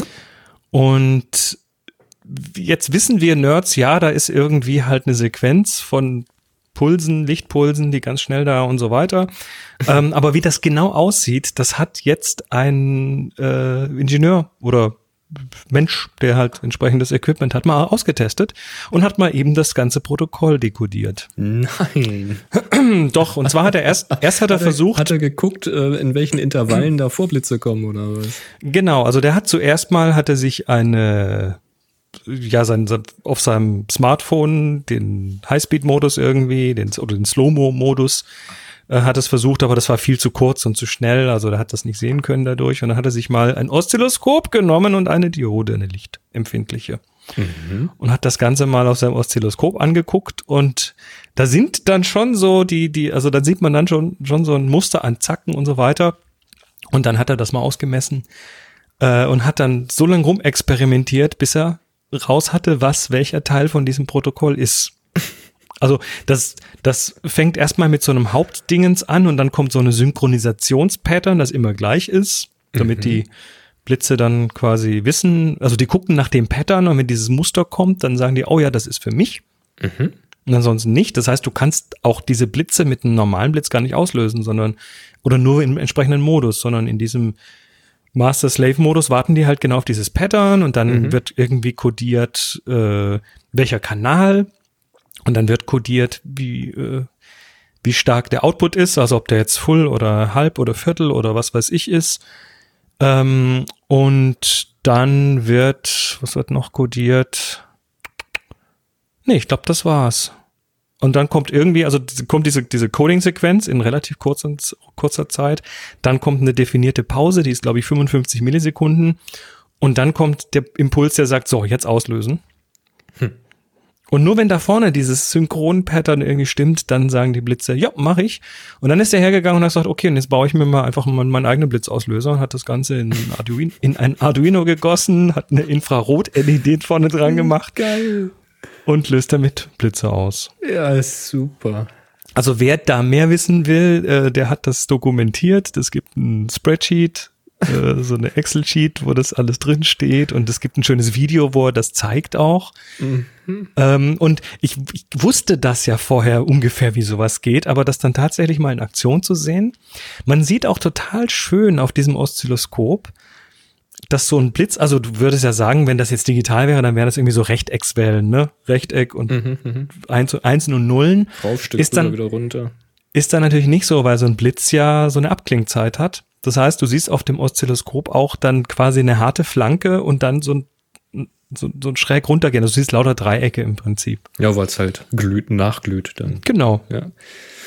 Und jetzt wissen wir Nerds, ja, da ist irgendwie halt eine Sequenz von Pulsen, Lichtpulsen, die ganz schnell da und so weiter. ähm, aber wie das genau aussieht, das hat jetzt ein äh, Ingenieur oder Mensch, der halt entsprechendes Equipment hat, mal ausgetestet und hat mal eben das ganze Protokoll dekodiert. Nein. Doch, und zwar hat er erst, erst hat er hat versucht. Er, hat er geguckt, in welchen Intervallen da Vorblitze kommen oder was? Genau, also der hat zuerst mal, hat er sich eine ja, sein, auf seinem Smartphone den Highspeed-Modus irgendwie, den, oder den Slow-Mo-Modus äh, hat es versucht, aber das war viel zu kurz und zu schnell, also der hat das nicht sehen können dadurch und dann hat er sich mal ein Oszilloskop genommen und eine Diode, eine lichtempfindliche mhm. und hat das Ganze mal auf seinem Oszilloskop angeguckt und da sind dann schon so die, die, also da sieht man dann schon, schon so ein Muster an Zacken und so weiter und dann hat er das mal ausgemessen äh, und hat dann so lange rumexperimentiert, bis er raus hatte, was welcher Teil von diesem Protokoll ist. Also das, das fängt erstmal mit so einem Hauptdingens an und dann kommt so eine Synchronisationspattern, das immer gleich ist, damit mhm. die Blitze dann quasi wissen, also die gucken nach dem Pattern und wenn dieses Muster kommt, dann sagen die, oh ja, das ist für mich. Mhm. Und ansonsten nicht. Das heißt, du kannst auch diese Blitze mit einem normalen Blitz gar nicht auslösen, sondern oder nur im entsprechenden Modus, sondern in diesem Master-Slave-Modus warten die halt genau auf dieses Pattern und dann mhm. wird irgendwie kodiert, äh, welcher Kanal und dann wird kodiert, wie, äh, wie stark der Output ist, also ob der jetzt Full oder Halb oder Viertel oder was weiß ich ist. Ähm, und dann wird, was wird noch kodiert? Nee, ich glaube, das war's. Und dann kommt irgendwie, also kommt diese, diese Coding-Sequenz in relativ kurzer, kurzer Zeit. Dann kommt eine definierte Pause, die ist, glaube ich, fünfundfünfzig Millisekunden. Und dann kommt der Impuls, der sagt, so, jetzt auslösen. Hm. Und nur wenn da vorne dieses Synchron-Pattern irgendwie stimmt, dann sagen die Blitze, ja, mach ich. Und dann ist der hergegangen und hat gesagt, okay, und jetzt baue ich mir mal einfach mal meinen eigenen Blitzauslöser und hat das Ganze in, Arduino, in ein Arduino gegossen, hat eine Infrarot-L E D vorne dran gemacht. Geil. Und löst damit Blitze aus. Ja, ist super. Also wer da mehr wissen will, äh, der hat das dokumentiert. Es gibt ein Spreadsheet, äh, so eine Excel-Sheet, wo das alles drin steht. Und es gibt ein schönes Video, wo er das zeigt auch. Mhm. Ähm, und ich, ich wusste das ja vorher ungefähr, wie sowas geht, aber das dann tatsächlich mal in Aktion zu sehen. Man sieht auch total schön auf diesem Oszilloskop, dass so ein Blitz, also du würdest ja sagen, wenn das jetzt digital wäre, dann wäre das irgendwie so Rechteckswellen, ne? Rechteck und mhm, Eins, Einsen und Nullen. Raufstück ist dann wieder runter. Ist dann natürlich nicht so, weil so ein Blitz ja so eine Abklingzeit hat. Das heißt, du siehst auf dem Oszilloskop auch dann quasi eine harte Flanke und dann so ein, so, so ein schräg runtergehen. Also du siehst lauter Dreiecke im Prinzip. Ja, weil es halt glüht, nachglüht dann. Genau. Ja.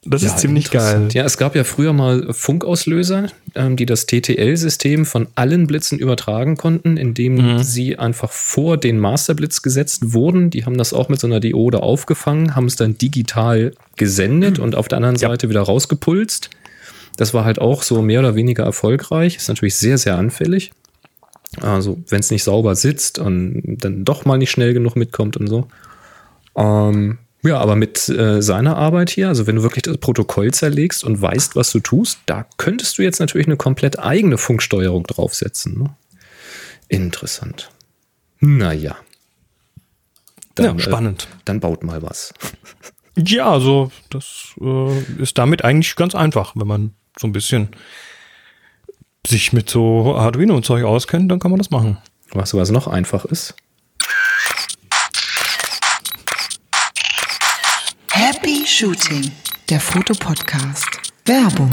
Das Ja, ist ziemlich geil. interessant. Ja, es gab ja früher mal Funkauslöser, ähm, die das T T L-System von allen Blitzen übertragen konnten, indem Mhm. sie einfach vor den Masterblitz gesetzt wurden. Die haben das auch mit so einer Diode aufgefangen, haben es dann digital gesendet und auf der anderen Ja. Seite wieder rausgepulst. Das war halt auch so mehr oder weniger erfolgreich. Ist natürlich sehr, sehr anfällig. Also, wenn es nicht sauber sitzt und dann doch mal nicht schnell genug mitkommt und so. Ähm, ja, aber mit äh, seiner Arbeit hier, also wenn du wirklich das Protokoll zerlegst und weißt, was du tust, da könntest du jetzt natürlich eine komplett eigene Funksteuerung draufsetzen. Ne? Interessant. Naja. Ja, spannend. Äh, dann baut mal was. Ja, also das äh, ist damit eigentlich ganz einfach. Wenn man so ein bisschen sich mit so Arduino und Zeug auskennt, dann kann man das machen. Weißt du, was noch einfach ist? Happy Shooting, der Fotopodcast. Werbung.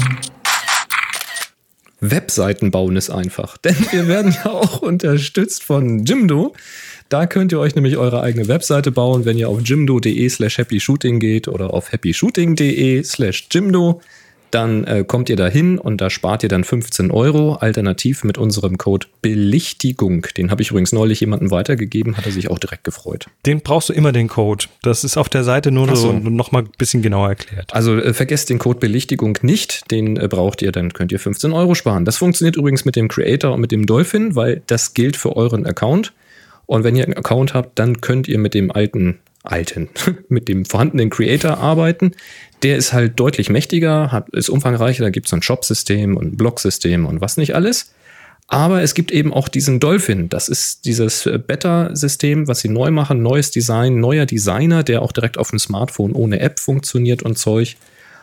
Webseiten bauen ist einfach, denn wir werden ja auch unterstützt von Jimdo. Da könnt ihr euch nämlich eure eigene Webseite bauen, wenn ihr auf jimdo.de slash happyshooting geht oder auf happyshooting.de slash jimdo. Dann äh, kommt ihr da hin und da spart ihr dann fünfzehn Euro, alternativ mit unserem Code Belichtigung. Den habe ich übrigens neulich jemandem weitergegeben, hat er sich auch direkt gefreut. Den brauchst du immer, den Code. Das ist auf der Seite nur Ach so so. noch mal ein bisschen genauer erklärt. Also äh, vergesst den Code Belichtigung nicht, den äh, braucht ihr, dann könnt ihr fünfzehn Euro sparen. Das funktioniert übrigens mit dem Creator und mit dem Dolphin, weil das gilt für euren Account. Und wenn ihr einen Account habt, dann könnt ihr mit dem alten, alten, mit dem vorhandenen Creator arbeiten. Der ist halt deutlich mächtiger, hat, ist umfangreicher, da gibt es so ein Shop-System und ein Blog-System und was nicht alles. Aber es gibt eben auch diesen Dolphin. Das ist dieses Beta-System, was sie neu machen, neues Design, neuer Designer, der auch direkt auf dem Smartphone ohne App funktioniert und Zeug.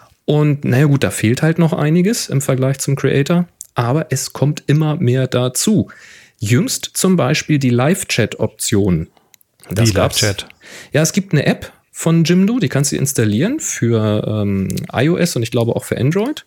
Und naja gut, da fehlt halt noch einiges im Vergleich zum Creator, aber es kommt immer mehr dazu. Jüngst zum Beispiel die Live-Chat-Option. Das Wie gab's. Live-Chat? Ja, es gibt eine App von Jimdo, die kannst du installieren für ähm, iOS und ich glaube auch für Android.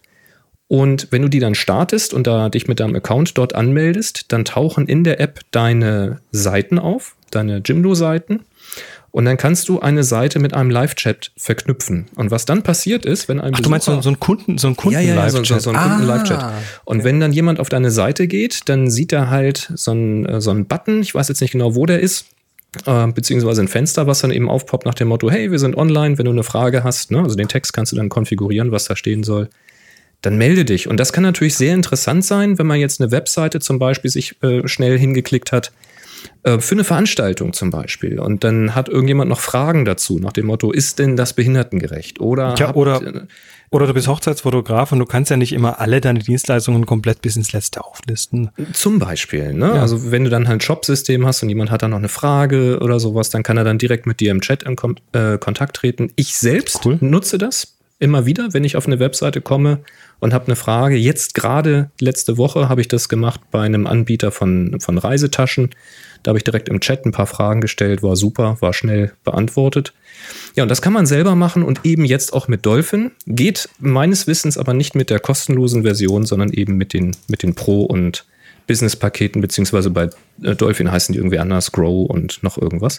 Und wenn du die dann startest und da dich mit deinem Account dort anmeldest, dann tauchen in der App deine Seiten auf, deine Jimdo-Seiten. Und dann kannst du eine Seite mit einem Live-Chat verknüpfen. Und was dann passiert ist, wenn ein Ach, du meinst so, so ein Kunden, so ein Kunden ja, ja, ja, so, so, so ein Ah, Kunden-Live-Chat. Und wenn dann jemand auf deine Seite geht, dann sieht er halt so einen, so einen Button, ich weiß jetzt nicht genau, wo der ist, äh, beziehungsweise ein Fenster, was dann eben aufpoppt nach dem Motto, hey, wir sind online, wenn du eine Frage hast, ne? Also den Text kannst du dann konfigurieren, was da stehen soll. Dann melde dich. Und das kann natürlich sehr interessant sein, wenn man jetzt eine Webseite zum Beispiel sich äh, schnell hingeklickt hat, äh, für eine Veranstaltung zum Beispiel. Und dann hat irgendjemand noch Fragen dazu, nach dem Motto, ist denn das behindertengerecht? Oder, Ja, habt, oder, äh, oder du bist Hochzeitsfotograf und du kannst ja nicht immer alle deine Dienstleistungen komplett bis ins Letzte auflisten. Zum Beispiel, ne? Ja. Also wenn du dann halt ein Shop-System hast und jemand hat dann noch eine Frage oder sowas, dann kann er dann direkt mit dir im Chat in Kom- äh, Kontakt treten. Ich selbst Cool. nutze das immer wieder, wenn ich auf eine Webseite komme und habe eine Frage. Jetzt gerade letzte Woche habe ich das gemacht bei einem Anbieter von, von Reisetaschen. Da habe ich direkt im Chat ein paar Fragen gestellt, war super, war schnell beantwortet. Ja, und das kann man selber machen und eben jetzt auch mit Dolphin. Geht meines Wissens aber nicht mit der kostenlosen Version, sondern eben mit den, mit den Pro- und Business-Paketen, beziehungsweise bei äh, Dolphin heißen die irgendwie anders, Grow und noch irgendwas.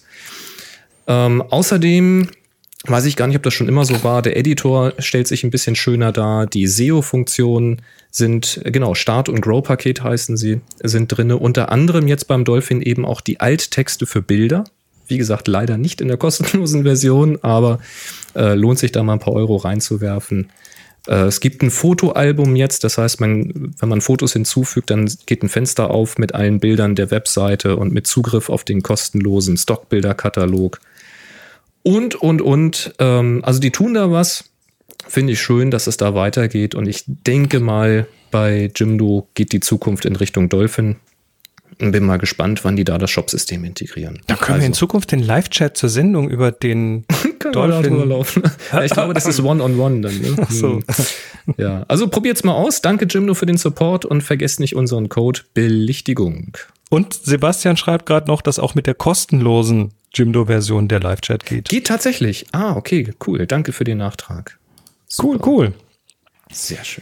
Ähm, außerdem weiß ich gar nicht, ob das schon immer so war. Der Editor stellt sich ein bisschen schöner dar. Die S E O-Funktionen sind, genau, Start- und Grow-Paket heißen sie, sind drin. Unter anderem jetzt beim Dolphin eben auch die Alttexte für Bilder. Wie gesagt, leider nicht in der kostenlosen Version, aber äh, lohnt sich da mal ein paar Euro reinzuwerfen. Äh, es gibt ein Fotoalbum jetzt, das heißt, man, wenn man Fotos hinzufügt, dann geht ein Fenster auf mit allen Bildern der Webseite und mit Zugriff auf den kostenlosen Stockbilderkatalog. Und, und, und. Ähm, also die tun da was. Finde ich schön, dass es da weitergeht. Und ich denke mal, bei Jimdo geht die Zukunft in Richtung Dolphin. Und bin mal gespannt, wann die da das Shop-System integrieren. Dann können wir in Also, Zukunft den Live-Chat zur Sendung über den kann man da drüber Dolphin. laufen. Ja, ich glaube, das ist One-on-One dann. Ne? Ach so. Ja, also probiert's mal aus. Danke, Jimdo, für den Support und vergesst nicht unseren Code Belichtigung. Und Sebastian schreibt gerade noch, dass auch mit der kostenlosen Jimdo-Version der Live-Chat geht. Geht tatsächlich. Ah, okay, cool. Danke für den Nachtrag. Cool, Super. cool. Sehr schön.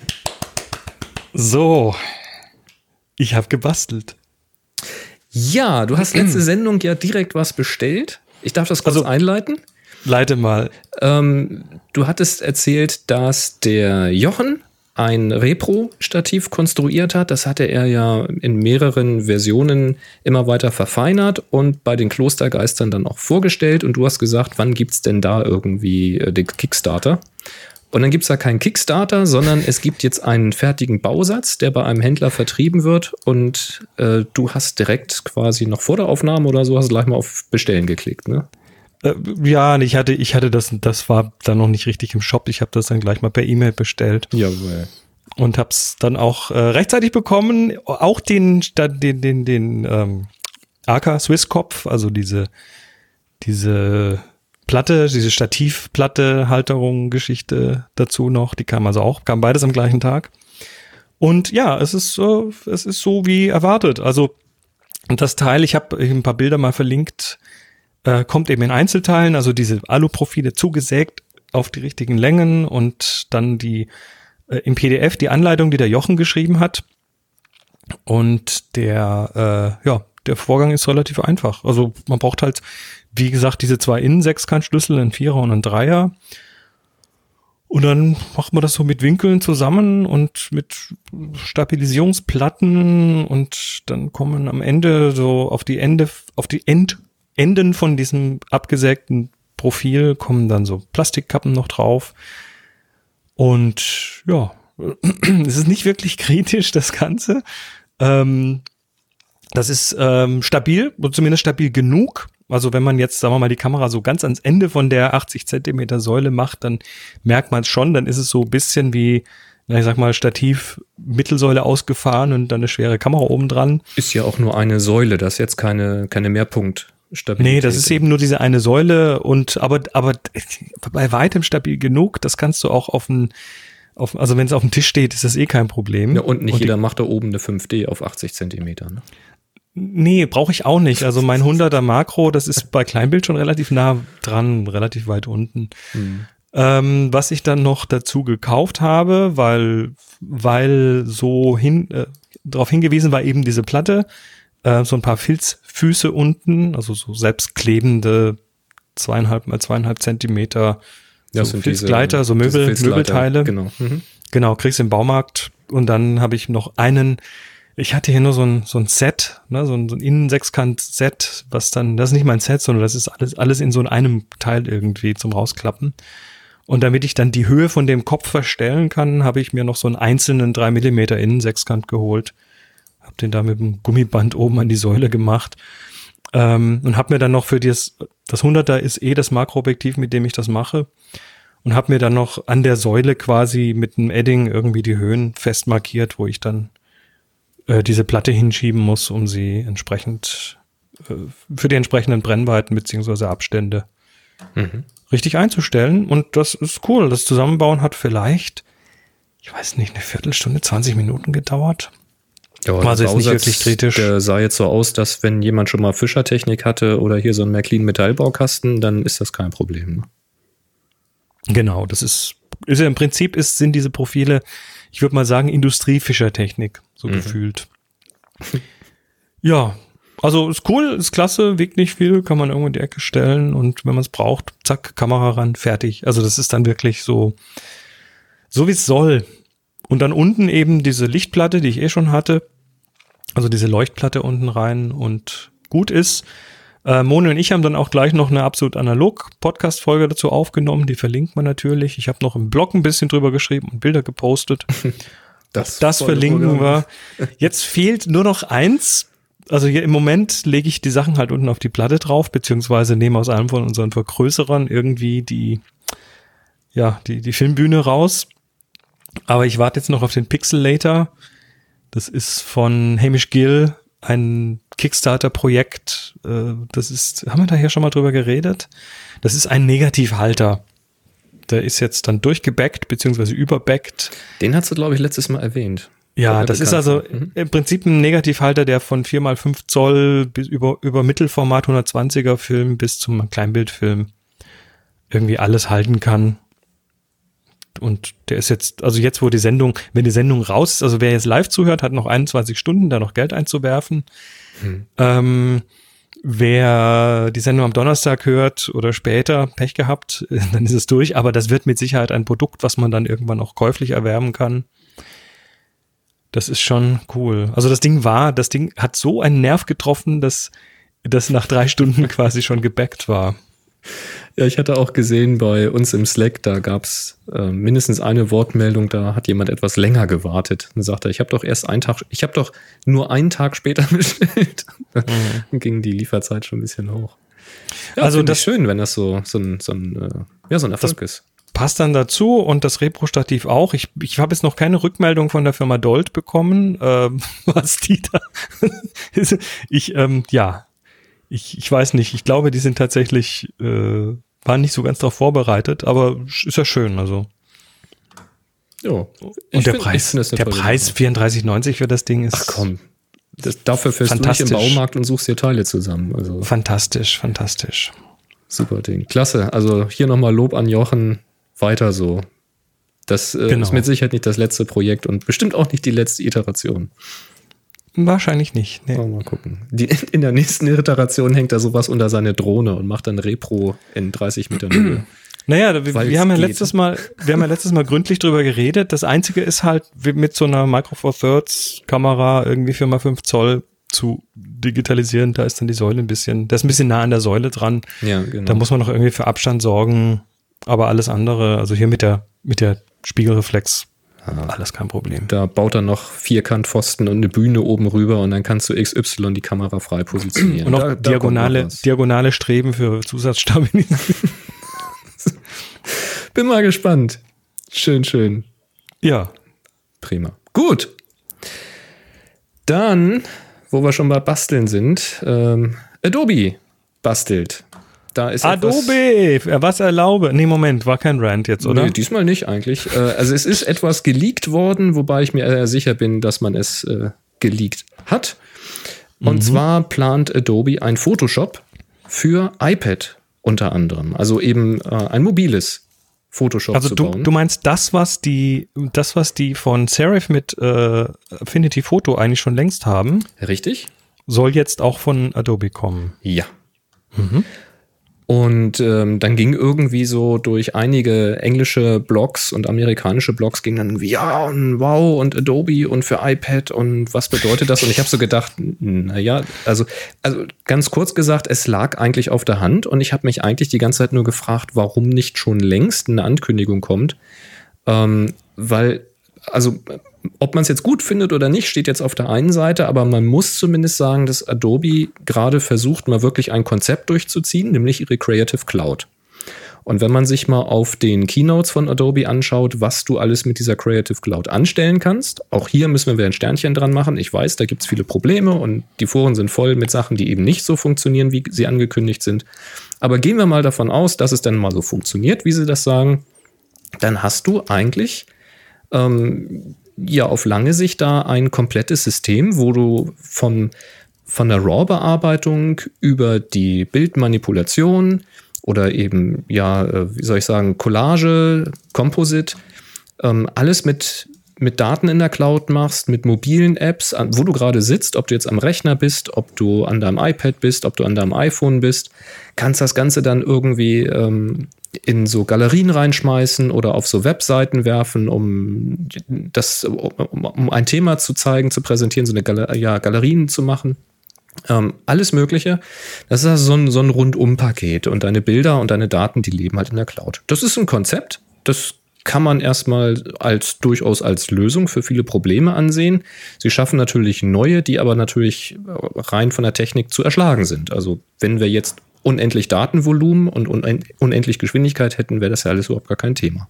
So, ich habe gebastelt. Ja, du hast letzte Sendung ja direkt was bestellt. Ich darf das kurz Also- einleiten. leite mal. Ähm, du hattest erzählt, dass der Jochen ein Repro-Stativ konstruiert hat. Das hatte er ja in mehreren Versionen immer weiter verfeinert und bei den Klostergeistern dann auch vorgestellt. Und du hast gesagt, wann gibt's denn da irgendwie äh, den Kickstarter? Und dann gibt's da keinen Kickstarter, sondern es gibt jetzt einen fertigen Bausatz, der bei einem Händler vertrieben wird. Und äh, du hast direkt quasi noch vor der Aufnahme oder so, hast gleich mal auf Bestellen geklickt, ne? Äh, ja, ich hatte, ich hatte das, das war dann noch nicht richtig im Shop. Ich habe das dann gleich mal per E-Mail bestellt. Jawohl. Und hab's dann auch äh, rechtzeitig bekommen. Auch den, den, den, den ähm, A K Swisskopf, also diese, diese Platte, diese Stativplatte, Halterung, Geschichte dazu noch. Die kam also auch, kam beides am gleichen Tag. Und ja, es ist, äh, es ist so wie erwartet. Also und das Teil, ich habe ein paar Bilder mal verlinkt, äh, kommt eben in Einzelteilen, also diese Aluprofile zugesägt auf die richtigen Längen und dann die äh, im P D F die Anleitung, die der Jochen geschrieben hat. Und der, äh, ja, der Vorgang ist relativ einfach. Also man braucht halt, wie gesagt, diese zwei Innen-Sechskantschlüssel, einen Vierer und einen Dreier. Und dann macht man das so mit Winkeln zusammen und mit Stabilisierungsplatten und dann kommen am Ende so auf die Ende, auf die End, Enden von diesem abgesägten Profil kommen dann so Plastikkappen noch drauf. Und ja, es ist nicht wirklich kritisch, das Ganze. Ähm, das ist ähm, stabil, oder zumindest stabil genug. Also wenn man jetzt, sagen wir mal, die Kamera so ganz ans Ende von der achtzig Zentimeter Säule macht, dann merkt man es schon, dann ist es so ein bisschen wie, na, ich sag mal, Stativ, Mittelsäule ausgefahren und dann eine schwere Kamera oben dran. Ist ja auch nur eine Säule, das ist jetzt keine, keine Mehrpunktstabilität. Nee, das ist eben nur diese eine Säule und aber, aber bei weitem stabil genug, das kannst du auch auf dem, auf, also wenn es auf dem Tisch steht, ist das eh kein Problem. Ja, und nicht und jeder die, macht da oben eine fünf D auf achtzig Zentimeter, ne? Nee, brauche ich auch nicht. Also mein hunderter Makro, das ist bei Kleinbild schon relativ nah dran, relativ weit unten. Mhm. Ähm, was ich dann noch dazu gekauft habe, weil, weil so hin, äh, darauf hingewiesen war eben diese Platte, äh, so ein paar Filzfüße unten, also so selbstklebende zweieinhalb mal zweieinhalb Zentimeter ja, so Filzgleiter, diese, so Möbel, Möbelteile. Genau. Mhm. Genau, kriegst du im Baumarkt. Und dann habe ich noch einen. Ich hatte hier nur so ein, so ein Set, ne, so ein, so ein Innen-Sechskant-Set, was dann, das ist nicht mein Set, sondern das ist alles, alles in so einem Teil irgendwie zum Rausklappen. Und damit ich dann die Höhe von dem Kopf verstellen kann, habe ich mir noch so einen einzelnen drei Millimeter Innen-Sechskant geholt. Hab den da mit dem Gummiband oben an die Säule gemacht. Ähm, und hab mir dann noch für das, das hunderter ist eh das Makroobjektiv, mit dem ich das mache. Und hab mir dann noch an der Säule quasi mit einem Edding irgendwie die Höhen fest markiert, wo ich dann diese Platte hinschieben muss, um sie entsprechend äh, für die entsprechenden Brennweiten beziehungsweise Abstände mhm. richtig einzustellen. Und das ist cool. Das Zusammenbauen hat vielleicht, ich weiß nicht, eine Viertelstunde, zwanzig Minuten gedauert. Ja, also ist nicht wirklich kritisch. Der sah jetzt so aus, dass wenn jemand schon mal Fischertechnik hatte oder hier so einen Märklin Metallbaukasten, dann ist das kein Problem. Ne? Genau, das ist, ist ja im Prinzip ist, sind diese Profile, ich würde mal sagen, Industriefischertechnik, so mhm. gefühlt. Ja, also ist cool, ist klasse, wiegt nicht viel, kann man irgendwo in die Ecke stellen und wenn man es braucht, zack, Kamera ran, fertig. Also das ist dann wirklich so, so wie es soll. Und dann unten eben diese Lichtplatte, die ich eh schon hatte, also diese Leuchtplatte unten rein und gut ist. Äh, Moni und ich haben dann auch gleich noch eine absolut analog Podcast-Folge dazu aufgenommen, die verlinkt man natürlich. Ich habe noch im Blog ein bisschen drüber geschrieben und Bilder gepostet. Das, das verlinken wir. Jetzt fehlt nur noch eins. Also hier im Moment lege ich die Sachen halt unten auf die Platte drauf, beziehungsweise nehme aus einem von unseren Vergrößerern irgendwie die, ja, die, die Filmbühne raus. Aber ich warte jetzt noch auf den Pixelator. Das ist von Hamish Gill, ein Kickstarter-Projekt. Das ist, haben wir da hier schon mal drüber geredet? Das ist ein Negativhalter. Der ist jetzt dann durchgebackt, beziehungsweise überbackt. Den hast du, glaube ich, letztes Mal erwähnt. Ja, das ist also mhm. im Prinzip ein Negativhalter, der von vier mal fünf Zoll bis über, über Mittelformat hundertzwanziger Film bis zum Kleinbildfilm irgendwie alles halten kann. Und der ist jetzt, also jetzt, wo die Sendung, wenn die Sendung raus ist, also wer jetzt live zuhört, hat noch einundzwanzig Stunden, da noch Geld einzuwerfen. Hm. Ähm, wer die Sendung am Donnerstag hört oder später, Pech gehabt, dann ist es durch. Aber das wird mit Sicherheit ein Produkt, was man dann irgendwann auch käuflich erwerben kann. Das ist schon cool. Also das Ding war, das Ding hat so einen Nerv getroffen, dass das nach drei Stunden quasi schon gebackt war. Ja, ich hatte auch gesehen bei uns im Slack, da gab es äh, mindestens eine Wortmeldung, da hat jemand etwas länger gewartet. Dann sagte er, ich habe doch erst einen Tag, ich habe doch nur einen Tag später bestellt. Mhm. Dann ging die Lieferzeit schon ein bisschen hoch. Ja, also das ist schön, wenn das so, so ein, so ein, äh, ja, so ein Erfolg ist. Passt dann dazu und das Repro-Stativ auch. Ich, ich habe jetzt noch keine Rückmeldung von der Firma Dolt bekommen, ähm, was die da. ich, ähm, ja. Ich, ich weiß nicht, ich glaube, die sind tatsächlich, äh, waren nicht so ganz darauf vorbereitet, aber ist ja schön, also. Ja. Und der find, Preis, der Preis vierunddreißig neunzig für das Ding ist. Ach komm, das, dafür fährst du nicht im Baumarkt und suchst dir Teile zusammen. Also. Fantastisch, fantastisch. Super Ding, klasse. Also hier nochmal Lob an Jochen, weiter so. Das äh, genau. ist mit Sicherheit nicht das letzte Projekt und bestimmt auch nicht die letzte Iteration. Wahrscheinlich nicht. Nee. Mal gucken. Die, in der nächsten Iteration hängt er sowas unter seine Drohne und macht dann Repro in dreißig Metern Höhe. Naja, wir, wir haben ja geht. letztes Mal, wir haben ja letztes Mal gründlich drüber geredet. Das Einzige ist halt, mit so einer Micro Four Thirds Kamera irgendwie vier mal fünf Zoll zu digitalisieren. Da ist dann die Säule ein bisschen, das ist ein bisschen nah an der Säule dran. Ja, genau. Da muss man noch irgendwie für Abstand sorgen. Aber alles andere, also hier mit der, mit der Spiegelreflex, alles kein Problem. Da baut er noch Vierkantpfosten und eine Bühne oben rüber und dann kannst du X Y die Kamera frei positionieren. Und noch da, diagonale, noch diagonale Streben für Zusatzstabilisierung. Bin mal gespannt. Schön, schön. Ja. Prima. Gut. Dann, wo wir schon bei Basteln sind, ähm, Adobe bastelt. Da ist Adobe, was erlaube? Nee, Moment, war kein Rant jetzt, oder? Nee, diesmal nicht eigentlich. Also es ist etwas geleakt worden, wobei ich mir sicher bin, dass man es äh, geleakt hat. Und mhm. zwar plant Adobe ein Photoshop für iPad unter anderem. Also eben äh, ein mobiles Photoshop also zu du, bauen. Also du meinst das, was die, das, was die von Serif mit äh, Affinity Photo eigentlich schon längst haben? Richtig. Soll jetzt auch von Adobe kommen? Ja. Mhm. Und ähm, dann ging irgendwie so durch einige englische Blogs und amerikanische Blogs ging dann irgendwie, ja, und wow, und Adobe und für iPad und was bedeutet das? Und ich habe so gedacht, naja, also, also ganz kurz gesagt, es lag eigentlich auf der Hand und ich habe mich eigentlich die ganze Zeit nur gefragt, warum nicht schon längst eine Ankündigung kommt. Ähm, weil, also ob man es jetzt gut findet oder nicht, steht jetzt auf der einen Seite, aber man muss zumindest sagen, dass Adobe gerade versucht, mal wirklich ein Konzept durchzuziehen, nämlich ihre Creative Cloud. Und wenn man sich mal auf den Keynotes von Adobe anschaut, was du alles mit dieser Creative Cloud anstellen kannst, auch hier müssen wir wieder ein Sternchen dran machen. Ich weiß, da gibt es viele Probleme und die Foren sind voll mit Sachen, die eben nicht so funktionieren, wie sie angekündigt sind. Aber gehen wir mal davon aus, dass es dann mal so funktioniert, wie sie das sagen, dann hast du eigentlich ähm, ja auf lange Sicht da ein komplettes System, wo du von, von der RAW-Bearbeitung über die Bildmanipulation oder eben, ja, wie soll ich sagen, Collage, Composite, ähm, alles mit, mit Daten in der Cloud machst, mit mobilen Apps, an, wo du gerade sitzt, ob du jetzt am Rechner bist, ob du an deinem iPad bist, ob du an deinem iPhone bist, kannst das Ganze dann irgendwie ähm, in so Galerien reinschmeißen oder auf so Webseiten werfen, um das, um, um ein Thema zu zeigen, zu präsentieren, so eine Gal- ja, Galerien zu machen. Ähm, alles Mögliche. Das ist also so ein, so ein Rundum-Paket und deine Bilder und deine Daten, die leben halt in der Cloud. Das ist ein Konzept, das kann man erstmal als durchaus als Lösung für viele Probleme ansehen. Sie schaffen natürlich neue, die aber natürlich rein von der Technik zu erschlagen sind. Also wenn wir jetzt unendlich Datenvolumen und unendlich Geschwindigkeit hätten, wäre das ja alles überhaupt gar kein Thema.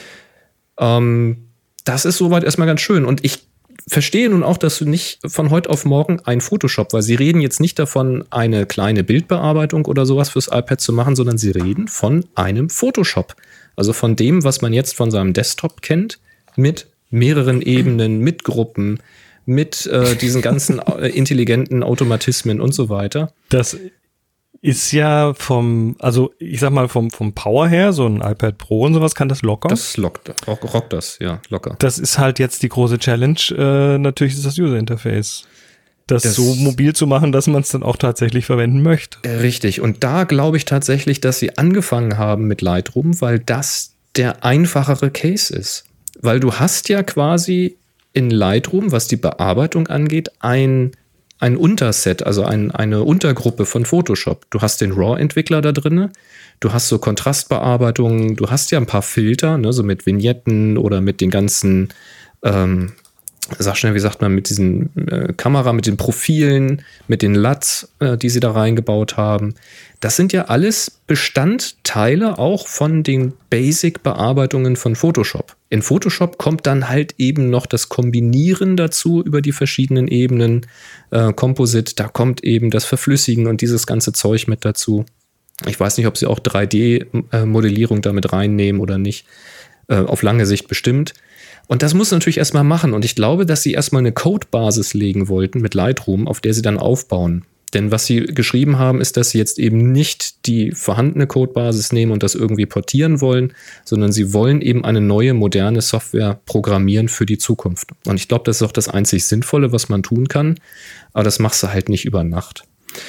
Ähm, das ist soweit erstmal ganz schön. Und ich verstehe nun auch, dass du nicht von heute auf morgen ein Photoshop, weil sie reden jetzt nicht davon, eine kleine Bildbearbeitung oder sowas fürs iPad zu machen, sondern sie reden von einem Photoshop. Also von dem, was man jetzt von seinem Desktop kennt, mit mehreren Ebenen, mit Gruppen, mit äh, diesen ganzen äh, intelligenten Automatismen und so weiter. Das ist ja vom, also ich sag mal vom, vom Power her, so ein iPad Pro und sowas kann das locker. Das lockt, rock, rockt das, ja, locker. Das ist halt jetzt die große Challenge, äh, natürlich ist das User Interface. das, das so mobil zu machen, dass man es dann auch tatsächlich verwenden möchte. Richtig. Und da glaube ich tatsächlich, dass sie angefangen haben mit Lightroom, weil das der einfachere Case ist. Weil du hast ja quasi in Lightroom, was die Bearbeitung angeht, ein, ein Unterset, also ein, eine Untergruppe von Photoshop. Du hast den RAW-Entwickler da drin, du hast so Kontrastbearbeitungen, du hast ja ein paar Filter, ne, so mit Vignetten oder mit den ganzen ähm, sag schnell, wie sagt man, mit diesen äh, Kamera, mit den Profilen, mit den L U Ts, äh, die sie da reingebaut haben. Das sind ja alles Bestandteile auch von den Basic-Bearbeitungen von Photoshop. In Photoshop kommt dann halt eben noch das Kombinieren dazu über die verschiedenen Ebenen. Äh, Composite, da kommt eben das Verflüssigen und dieses ganze Zeug mit dazu. Ich weiß nicht, ob sie auch drei D-Modellierung damit reinnehmen oder nicht. Äh, auf lange Sicht bestimmt. Und das muss natürlich erstmal machen. Und ich glaube, dass sie erstmal eine Codebasis legen wollten mit Lightroom, auf der sie dann aufbauen. Denn was sie geschrieben haben, ist, dass sie jetzt eben nicht die vorhandene Codebasis nehmen und das irgendwie portieren wollen, sondern sie wollen eben eine neue, moderne Software programmieren für die Zukunft. Und ich glaube, das ist auch das einzig Sinnvolle, was man tun kann. Aber das machst du halt nicht über Nacht.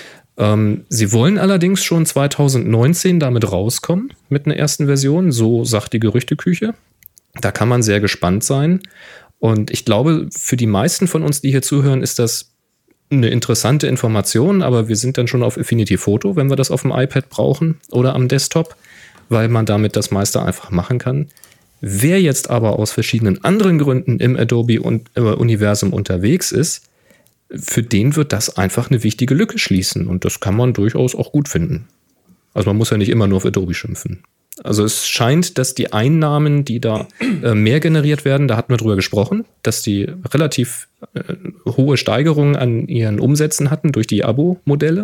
Ähm, sie wollen allerdings schon zwanzig neunzehn damit rauskommen mit einer ersten Version. So sagt die Gerüchteküche. Da kann man sehr gespannt sein. Und ich glaube, für die meisten von uns, die hier zuhören, ist das eine interessante Information, aber wir sind dann schon auf Affinity Photo, wenn wir das auf dem iPad brauchen oder am Desktop, weil man damit das meiste einfach machen kann. Wer jetzt aber aus verschiedenen anderen Gründen im Adobe-Universum unterwegs ist, für den wird das einfach eine wichtige Lücke schließen. Und das kann man durchaus auch gut finden. Also man muss ja nicht immer nur auf Adobe schimpfen. Also es scheint, dass die Einnahmen, die da äh, mehr generiert werden, da hatten wir drüber gesprochen, dass die relativ äh, hohe Steigerungen an ihren Umsätzen hatten durch die Abo-Modelle.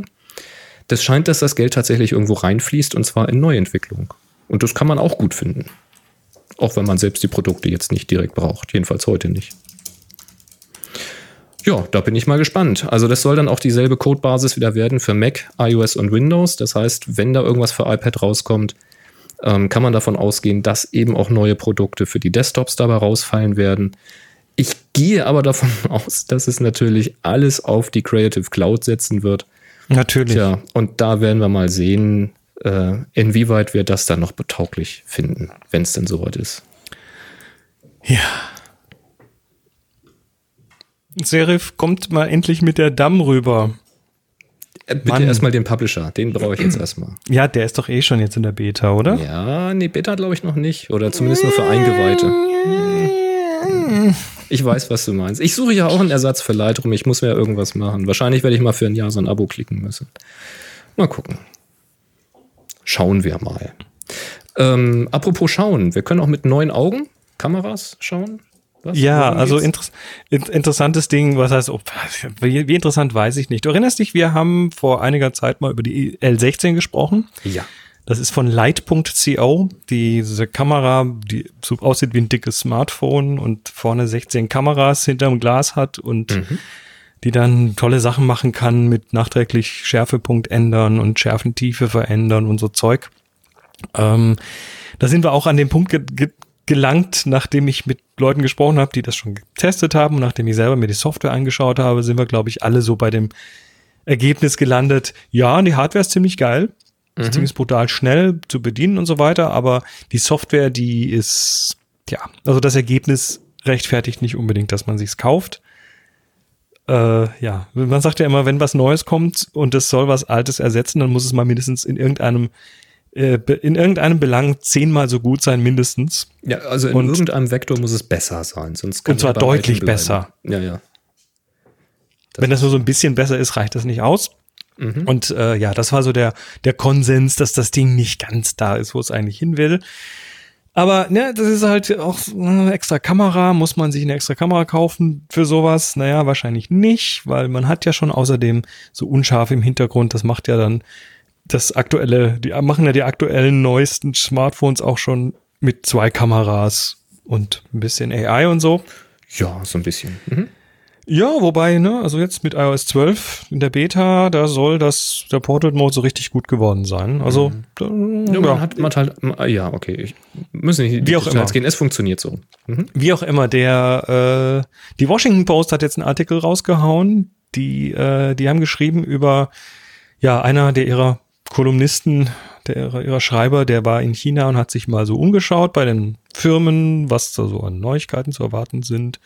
Das scheint, dass das Geld tatsächlich irgendwo reinfließt und zwar in Neuentwicklung. Und das kann man auch gut finden. Auch wenn man selbst die Produkte jetzt nicht direkt braucht. Jedenfalls heute nicht. Ja, da bin ich mal gespannt. Also das soll dann auch dieselbe Codebasis wieder werden für Mac, iOS und Windows. Das heißt, wenn da irgendwas für iPad rauskommt, ähm, kann man davon ausgehen, dass eben auch neue Produkte für die Desktops dabei rausfallen werden. Ich gehe aber davon aus, dass es natürlich alles auf die Creative Cloud setzen wird. Natürlich. Tja, und da werden wir mal sehen, äh, inwieweit wir das dann noch betauglich finden, wenn es denn soweit ist. Ja. Serif kommt mal endlich mit der D A M rüber. Bitte erstmal den Publisher, den brauche ich jetzt erstmal. Ja, der ist doch eh schon jetzt in der Beta, oder? Ja, nee, Beta glaube ich noch nicht. Oder zumindest nur für Eingeweihte. Ich weiß, was du meinst. Ich suche ja auch einen Ersatz für Lightroom. Ich muss ja irgendwas machen. Wahrscheinlich werde ich mal für ein Jahr so ein Abo klicken müssen. Mal gucken. Schauen wir mal. Ähm, apropos schauen. Wir können auch mit neuen Augen Kameras schauen. Was? Ja, also inter- interessantes Ding, was heißt, oh, wie, wie interessant weiß ich nicht. Du erinnerst dich, wir haben vor einiger Zeit mal über die L sechzehn gesprochen. Ja. Das ist von Light Punkt co, diese Kamera, die so aussieht wie ein dickes Smartphone und vorne sechzehn Kameras hinterm Glas hat und mhm. die dann tolle Sachen machen kann mit nachträglich Schärfepunkt ändern und Schärfentiefe verändern und so Zeug. Ähm, da sind wir auch an dem Punkt ge- ge- gelangt, nachdem ich mit Leuten gesprochen habe, die das schon getestet haben und nachdem ich selber mir die Software angeschaut habe, sind wir, glaube ich, alle so bei dem Ergebnis gelandet. Ja, die Hardware ist ziemlich geil. Das mhm. Ding ist brutal schnell zu bedienen und so weiter, aber die Software, die ist, ja, also das Ergebnis rechtfertigt nicht unbedingt, dass man sich's kauft. Äh, ja, man sagt ja immer, wenn was Neues kommt und es soll was Altes ersetzen, dann muss es mal mindestens in irgendeinem in irgendeinem Belang zehnmal so gut sein, mindestens. Ja, also in und, irgendeinem Vektor muss es besser sein. Sonst kann und zwar deutlich besser. Ja, ja. Das Wenn das nur so ein bisschen besser ist, reicht das nicht aus. Mhm. Und äh, ja, das war so der, der Konsens, dass das Ding nicht ganz da ist, wo es eigentlich hin will. Aber ne, das ist halt auch eine extra Kamera. Muss man sich eine extra Kamera kaufen für sowas? Naja, wahrscheinlich nicht, weil man hat ja schon außerdem so unscharf im Hintergrund. Das macht ja dann das aktuelle, die machen ja die aktuellen neuesten Smartphones auch schon mit zwei Kameras und ein bisschen A I und so. Ja, so ein bisschen. Mhm. Ja, wobei, ne, also jetzt mit iOS zwölf in der Beta, da soll das, der Portrait Mode so richtig gut geworden sein. Also, mhm. da, ja, man hat, man halt, ja, okay, ich muss nicht wie auch immer gehen, es funktioniert so. Mhm. Wie auch immer, der, äh, die Washington Post hat jetzt einen Artikel rausgehauen, die, äh, die haben geschrieben über, ja, einer der ihrer Kolumnisten, der ihrer, ihrer Schreiber, der war in China und hat sich mal so umgeschaut bei den Firmen, was da so an Neuigkeiten zu erwarten sind.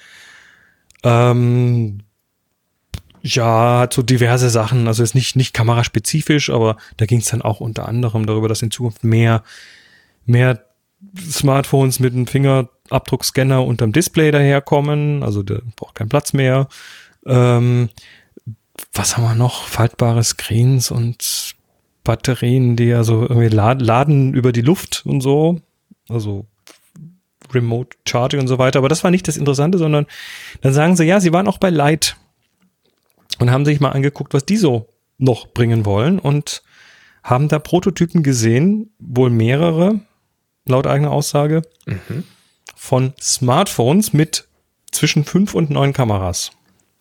Ähm, ja, hat so diverse Sachen, also ist nicht, nicht kameraspezifisch, aber da ging es dann auch unter anderem darüber, dass in Zukunft mehr, mehr Smartphones mit einem Fingerabdruckscanner unterm Display daherkommen, also der braucht keinen Platz mehr. Ähm, was haben wir noch? Faltbare Screens und Batterien, die also irgendwie laden über die Luft und so, also Remote Charging und so weiter, aber das war nicht das Interessante, sondern dann sagen sie, ja, sie waren auch bei Light und haben sich mal angeguckt, was die so noch bringen wollen und haben da Prototypen gesehen, wohl mehrere, laut eigener Aussage, mhm. von Smartphones mit zwischen fünf und neun Kameras.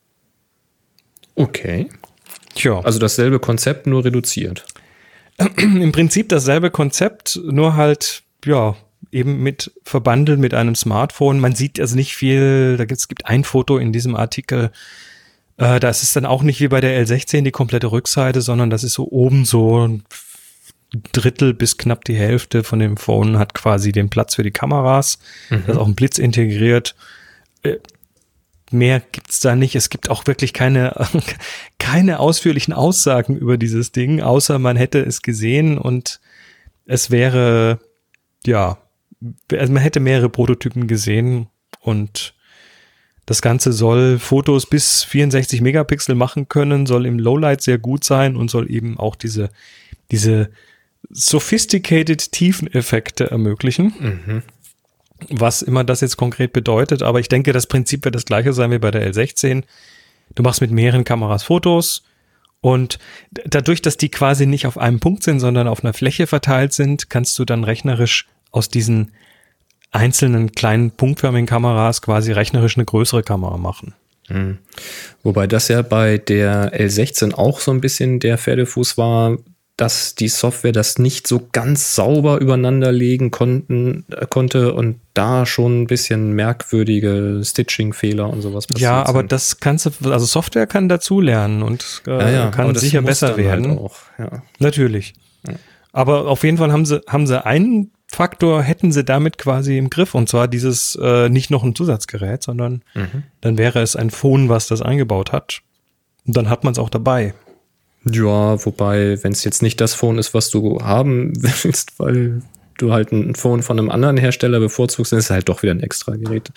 Okay. Tja. Also dasselbe Konzept, nur reduziert. Im Prinzip dasselbe Konzept, nur halt, ja, eben mit verbandelt mit einem Smartphone. Man sieht also nicht viel, da gibt es gibt ein Foto in diesem Artikel, äh, das ist dann auch nicht wie bei der L sechzehn die komplette Rückseite, sondern das ist so oben so ein Drittel bis knapp die Hälfte von dem Phone hat quasi den Platz für die Kameras. Mhm. Da ist auch ein Blitz integriert. Äh, Mehr gibt's da nicht. Es gibt auch wirklich keine, keine ausführlichen Aussagen über dieses Ding, außer man hätte es gesehen und es wäre, ja, also man hätte mehrere Prototypen gesehen und das Ganze soll Fotos bis vierundsechzig Megapixel machen können, soll im Lowlight sehr gut sein und soll eben auch diese, diese sophisticated Tiefeneffekte ermöglichen. Mhm. Was immer das jetzt konkret bedeutet, aber ich denke, das Prinzip wird das gleiche sein wie bei der L sechzehn. Du machst mit mehreren Kameras Fotos und dadurch, dass die quasi nicht auf einem Punkt sind, sondern auf einer Fläche verteilt sind, kannst du dann rechnerisch aus diesen einzelnen kleinen punktförmigen Kameras quasi rechnerisch eine größere Kamera machen. Mhm. Wobei das ja bei der L sechzehn auch so ein bisschen der Pferdefuß war, dass die Software das nicht so ganz sauber übereinander legen konnten, äh, konnte und da schon ein bisschen merkwürdige Stitching-Fehler und sowas passiert Ja, aber sind. das kannst du, also Software kann dazulernen und äh, ja, ja, kann sicher besser werden. Halt auch, ja. Natürlich. Ja. Aber auf jeden Fall haben sie, haben sie einen Faktor, hätten sie damit quasi im Griff und zwar dieses äh, nicht noch ein Zusatzgerät, sondern mhm. dann wäre es ein Phone, was das eingebaut hat. Und dann hat man es auch dabei. Ja, wobei, wenn es jetzt nicht das Phone ist, was du haben willst, weil du halt ein Phone von einem anderen Hersteller bevorzugst, dann ist es halt doch wieder ein extra Gerät.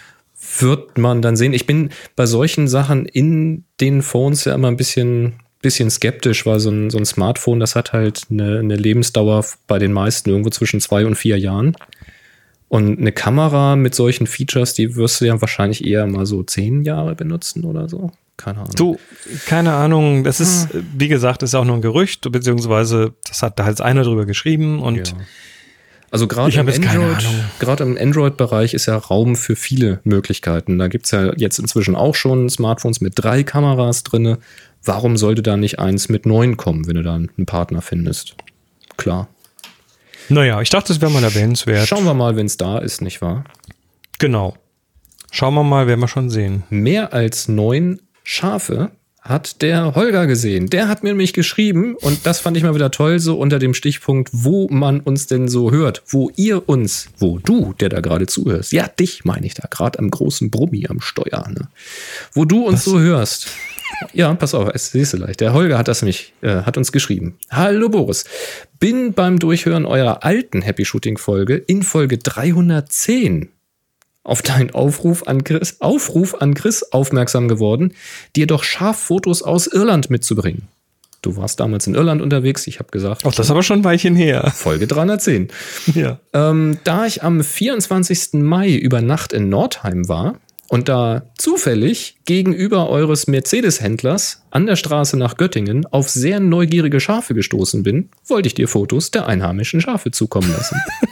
Wird man dann sehen. Ich bin bei solchen Sachen in den Phones ja immer ein bisschen, bisschen skeptisch, weil so ein, so ein Smartphone, das hat halt eine, eine Lebensdauer bei den meisten irgendwo zwischen zwei und vier Jahren. Und eine Kamera mit solchen Features, die wirst du ja wahrscheinlich eher mal so zehn Jahre benutzen oder so. Keine Ahnung. Du, keine Ahnung. Das ist, hm. wie gesagt, ist auch nur ein Gerücht, beziehungsweise das hat da halt einer drüber geschrieben und ja. Also gerade im Android, gerade im Android-Bereich ist ja Raum für viele Möglichkeiten. Da gibt's ja jetzt inzwischen auch schon Smartphones mit drei Kameras drinne. Warum sollte da nicht eins mit neun kommen, wenn du da einen Partner findest? Klar. Naja, ich dachte, das wäre mal erwähnenswert. Schauen wir mal, wenn es da ist, nicht wahr? Genau. Schauen wir mal, werden wir schon sehen. Mehr als neun Schafe hat der Holger gesehen. Der hat mir nämlich geschrieben, und das fand ich mal wieder toll, so unter dem Stichpunkt, wo man uns denn so hört. Wo ihr uns, wo du, der da gerade zuhörst, ja, dich meine ich da, gerade am großen Brummi am Steuer, ne? Wo du uns Was? so hörst. Ja, pass auf, es siehst du leicht. Der Holger hat das nämlich, äh, hat uns geschrieben. Hallo Boris, bin beim Durchhören eurer alten Happy Shooting Folge in Folge dreihundertzehn auf deinen Aufruf an Chris, Aufruf an Chris aufmerksam geworden, dir doch Schaffotos aus Irland mitzubringen. Du warst damals in Irland unterwegs, ich habe gesagt. Ach, das ist aber schon ein Weilchen her. Folge dreihundertzehn. Ja. Ähm, da ich am vierundzwanzigsten Mai über Nacht in Nordheim war und da zufällig gegenüber eures Mercedes-Händlers an der Straße nach Göttingen auf sehr neugierige Schafe gestoßen bin, wollte ich dir Fotos der einheimischen Schafe zukommen lassen.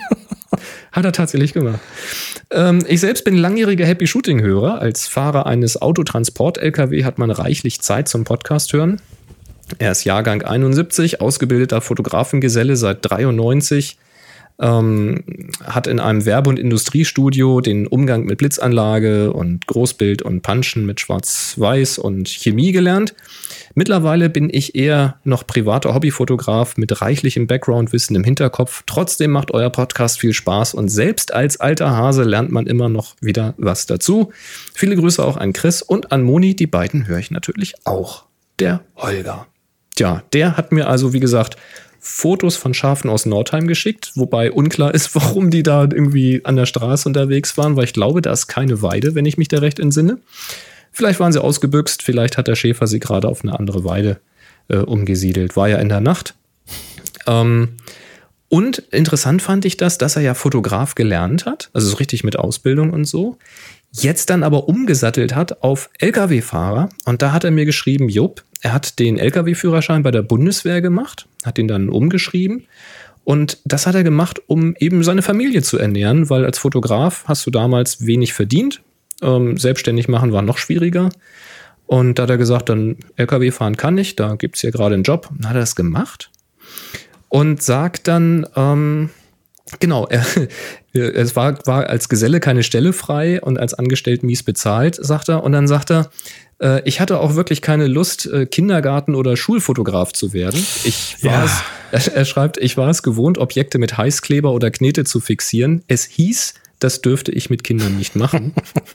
Hat er tatsächlich gemacht. Ähm, ich selbst bin langjähriger Happy Shooting-Hörer. Als Fahrer eines Autotransport-L K W hat man reichlich Zeit zum Podcast hören. Er ist Jahrgang einundsiebzig, ausgebildeter Fotografengeselle seit dreiundneunzig. Ähm, hat in einem Werbe- und Industriestudio den Umgang mit Blitzanlage und Großbild und Punchen mit Schwarz-Weiß und Chemie gelernt. Mittlerweile bin ich eher noch privater Hobbyfotograf mit reichlichem Background-Wissen im Hinterkopf. Trotzdem macht euer Podcast viel Spaß und selbst als alter Hase lernt man immer noch wieder was dazu. Viele Grüße auch an Chris und an Moni, die beiden höre ich natürlich auch. Der Holger. Tja, der hat mir also, wie gesagt, Fotos von Schafen aus Nordheim geschickt, wobei unklar ist, warum die da irgendwie an der Straße unterwegs waren, weil ich glaube, da ist keine Weide, wenn ich mich da recht entsinne. Vielleicht waren sie ausgebüxt, vielleicht hat der Schäfer sie gerade auf eine andere Weide äh, umgesiedelt. War ja in der Nacht. Ähm, und interessant fand ich das, dass er ja Fotograf gelernt hat, also so richtig mit Ausbildung und so, jetzt dann aber umgesattelt hat auf L K W-Fahrer. Und da hat er mir geschrieben, jupp, er hat den L K W-Führerschein bei der Bundeswehr gemacht, hat ihn dann umgeschrieben. Und das hat er gemacht, um eben seine Familie zu ernähren, weil als Fotograf hast du damals wenig verdient. Ähm, selbstständig machen war noch schwieriger. Und da hat er gesagt, dann L K W fahren kann ich, da gibt es ja gerade einen Job. Dann hat er das gemacht und sagt dann, ähm, genau, er, es war, war als Geselle keine Stelle frei und als Angestellt mies bezahlt, sagt er. Und dann sagt er, äh, ich hatte auch wirklich keine Lust, äh, Kindergarten- oder Schulfotograf zu werden. Ich war Ja. es, er, er schreibt, ich war es gewohnt, Objekte mit Heißkleber oder Knete zu fixieren. Es hieß, das dürfte ich mit Kindern nicht machen.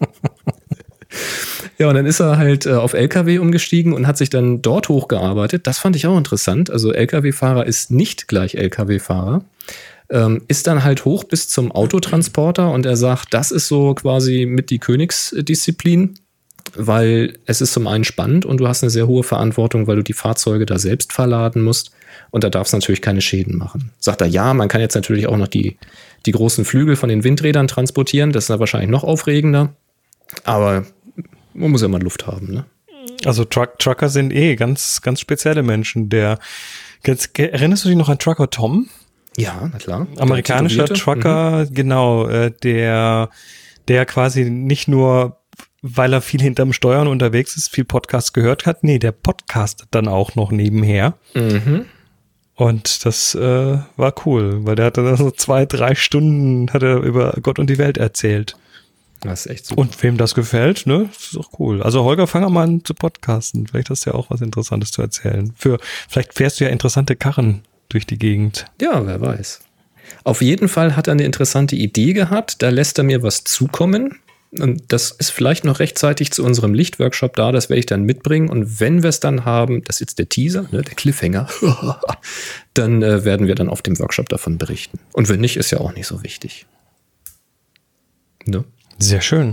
Ja, und dann ist er halt äh, auf L K W umgestiegen und hat sich dann dort hochgearbeitet. Das fand ich auch interessant. Also L K W-Fahrer ist nicht gleich L K W-Fahrer. Ähm, ist dann halt hoch bis zum Autotransporter und er sagt, das ist so quasi mit die Königsdisziplin, weil es ist zum einen spannend und du hast eine sehr hohe Verantwortung, weil du die Fahrzeuge da selbst verladen musst und da darf es natürlich keine Schäden machen. Sagt er, ja, man kann jetzt natürlich auch noch die, die großen Flügel von den Windrädern transportieren, das ist dann wahrscheinlich noch aufregender, aber man muss ja mal Luft haben, ne? Also Truck, Trucker sind eh ganz, ganz spezielle Menschen. Der, jetzt, erinnerst du dich noch an Trucker Tom? Ja, na klar. Amerikanischer Trucker, mhm. genau, äh, der, der quasi nicht nur, weil er viel hinterm Steuern unterwegs ist, viel Podcast gehört hat, nee, der podcastet dann auch noch nebenher. Mhm. Und das äh, war cool, weil der hat dann so zwei, drei Stunden hat er über Gott und die Welt erzählt. Das ist echt super. Und wem das gefällt, ne, das ist auch cool. Also Holger, fang mal an zu podcasten. Vielleicht hast du ja auch was Interessantes zu erzählen. Für, vielleicht fährst du ja interessante Karren durch die Gegend. Ja, wer weiß. Auf jeden Fall hat er eine interessante Idee gehabt. Da lässt er mir was zukommen. Und das ist vielleicht noch rechtzeitig zu unserem Lichtworkshop da. Das werde ich dann mitbringen. Und wenn wir es dann haben, das ist jetzt der Teaser, ne, der Cliffhanger, dann äh, werden wir dann auf dem Workshop davon berichten. Und wenn nicht, ist ja auch nicht so wichtig. Ne? Sehr schön.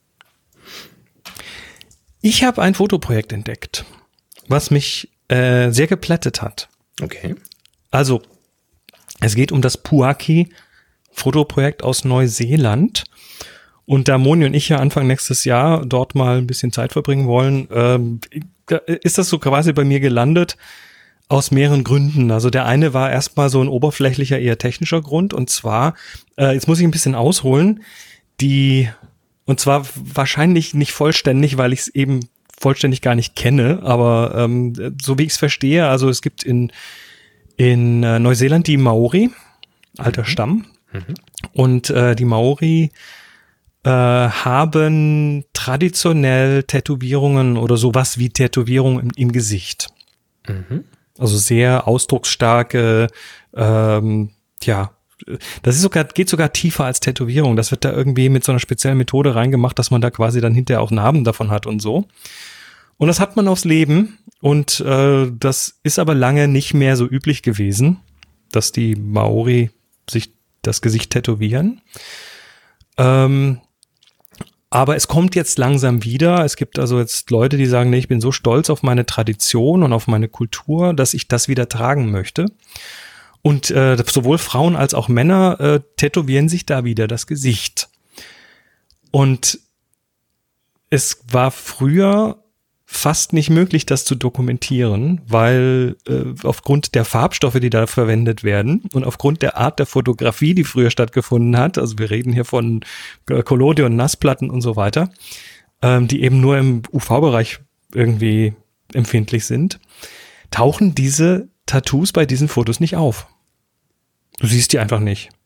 Ich habe ein Fotoprojekt entdeckt, was mich äh, sehr geplättet hat. Okay. Also, es geht um das Puaki-Fotoprojekt aus Neuseeland. Und da Moni und ich ja Anfang nächstes Jahr dort mal ein bisschen Zeit verbringen wollen, ähm, ist das so quasi bei mir gelandet aus mehreren Gründen. Also der eine war erstmal so ein oberflächlicher, eher technischer Grund. Und zwar, äh, jetzt muss ich ein bisschen ausholen, die, und zwar wahrscheinlich nicht vollständig, weil ich es eben vollständig gar nicht kenne, aber ähm, so wie ich es verstehe, also es gibt in in äh, Neuseeland die Maori, alter mhm. Stamm, mhm. und äh, die Maori äh, haben traditionell Tätowierungen oder sowas wie Tätowierungen im, im Gesicht. Mhm. Also sehr ausdrucksstarke, ähm, ja, das ist sogar, geht sogar tiefer als Tätowierung. Das wird da irgendwie mit so einer speziellen Methode reingemacht, dass man da quasi dann hinterher auch Narben davon hat und so. Und das hat man aufs Leben. Und äh, das ist aber lange nicht mehr so üblich gewesen, dass die Maori sich das Gesicht tätowieren. Ähm, aber es kommt jetzt langsam wieder. Es gibt also jetzt Leute, die sagen, nee, ich bin so stolz auf meine Tradition und auf meine Kultur, dass ich das wieder tragen möchte. Und äh, sowohl Frauen als auch Männer äh, tätowieren sich da wieder das Gesicht. Und es war früher fast nicht möglich, das zu dokumentieren, weil äh, aufgrund der Farbstoffe, die da verwendet werden und aufgrund der Art der Fotografie, die früher stattgefunden hat, also wir reden hier von äh, Collodion und Nassplatten und so weiter, ähm, die eben nur im U V-Bereich irgendwie empfindlich sind, tauchen diese Tattoos bei diesen Fotos nicht auf. Du siehst die einfach nicht.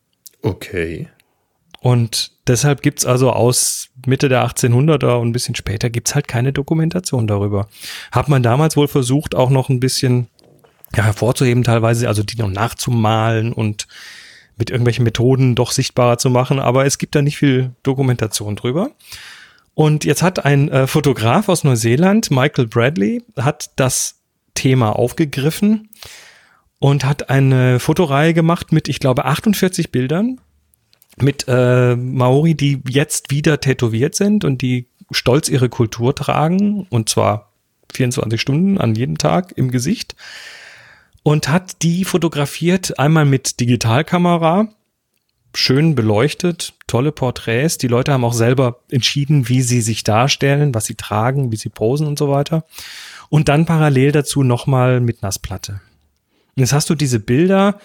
Okay. Und deshalb gibt's also aus Mitte der achtzehnhunderter und ein bisschen später gibt's halt keine Dokumentation darüber. Hat man damals wohl versucht, auch noch ein bisschen ja, hervorzuheben teilweise, also die noch nachzumalen und mit irgendwelchen Methoden doch sichtbarer zu machen, aber es gibt da nicht viel Dokumentation drüber. Und jetzt hat ein äh, Fotograf aus Neuseeland, Michael Bradley, hat das Thema aufgegriffen und hat eine Fotoreihe gemacht mit, ich glaube, achtundvierzig Bildern mit äh, Maori, die jetzt wieder tätowiert sind und die stolz ihre Kultur tragen, und zwar vierundzwanzig Stunden an jedem Tag im Gesicht. Und hat die fotografiert, einmal mit Digitalkamera, schön beleuchtet, tolle Porträts. Die Leute haben auch selber entschieden, wie sie sich darstellen, was sie tragen, wie sie posen und so weiter. Und dann parallel dazu nochmal mit Nassplatte. Und jetzt hast du diese Bilder,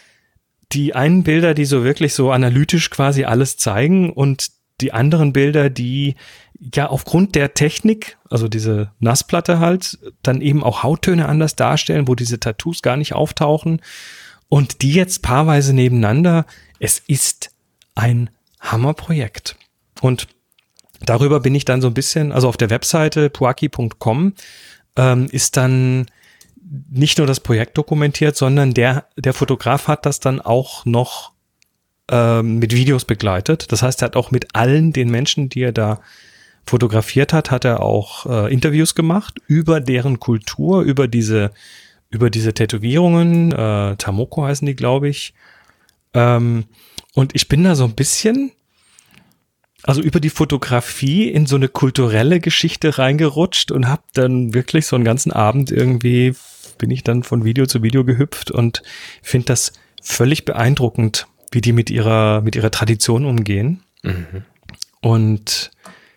die einen Bilder, die so wirklich so analytisch quasi alles zeigen, und die anderen Bilder, die ja aufgrund der Technik, also diese Nassplatte halt, dann eben auch Hauttöne anders darstellen, wo diese Tattoos gar nicht auftauchen, und die jetzt paarweise nebeneinander. Es ist ein Hammerprojekt. Und darüber bin ich dann so ein bisschen, also auf der Webseite puaki punkt com ähm, ist dann nicht nur das Projekt dokumentiert, sondern der, der Fotograf hat das dann auch noch ähm, mit Videos begleitet. Das heißt, er hat auch mit allen den Menschen, die er da fotografiert hat, hat er auch äh, Interviews gemacht über deren Kultur, über diese, über diese Tätowierungen. Äh, Tamoko heißen die, glaube ich. Ähm, und ich bin da so ein bisschen, also über die Fotografie in so eine kulturelle Geschichte reingerutscht und habe dann wirklich so einen ganzen Abend irgendwie, bin ich dann von Video zu Video gehüpft und finde das völlig beeindruckend, wie die mit ihrer, mit ihrer Tradition umgehen. Mhm. Und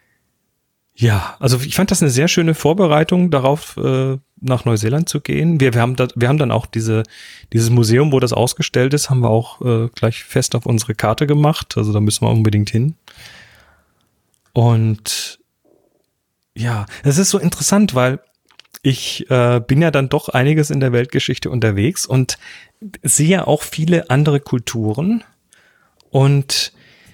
ja, also ich fand das eine sehr schöne Vorbereitung darauf, äh, nach Neuseeland zu gehen. Wir, wir haben da, wir haben dann auch diese, dieses Museum, wo das ausgestellt ist, haben wir auch äh, gleich fest auf unsere Karte gemacht. Also da müssen wir unbedingt hin. Und ja, es ist so interessant, weil ich äh, bin ja dann doch einiges in der Weltgeschichte unterwegs und sehe auch viele andere Kulturen und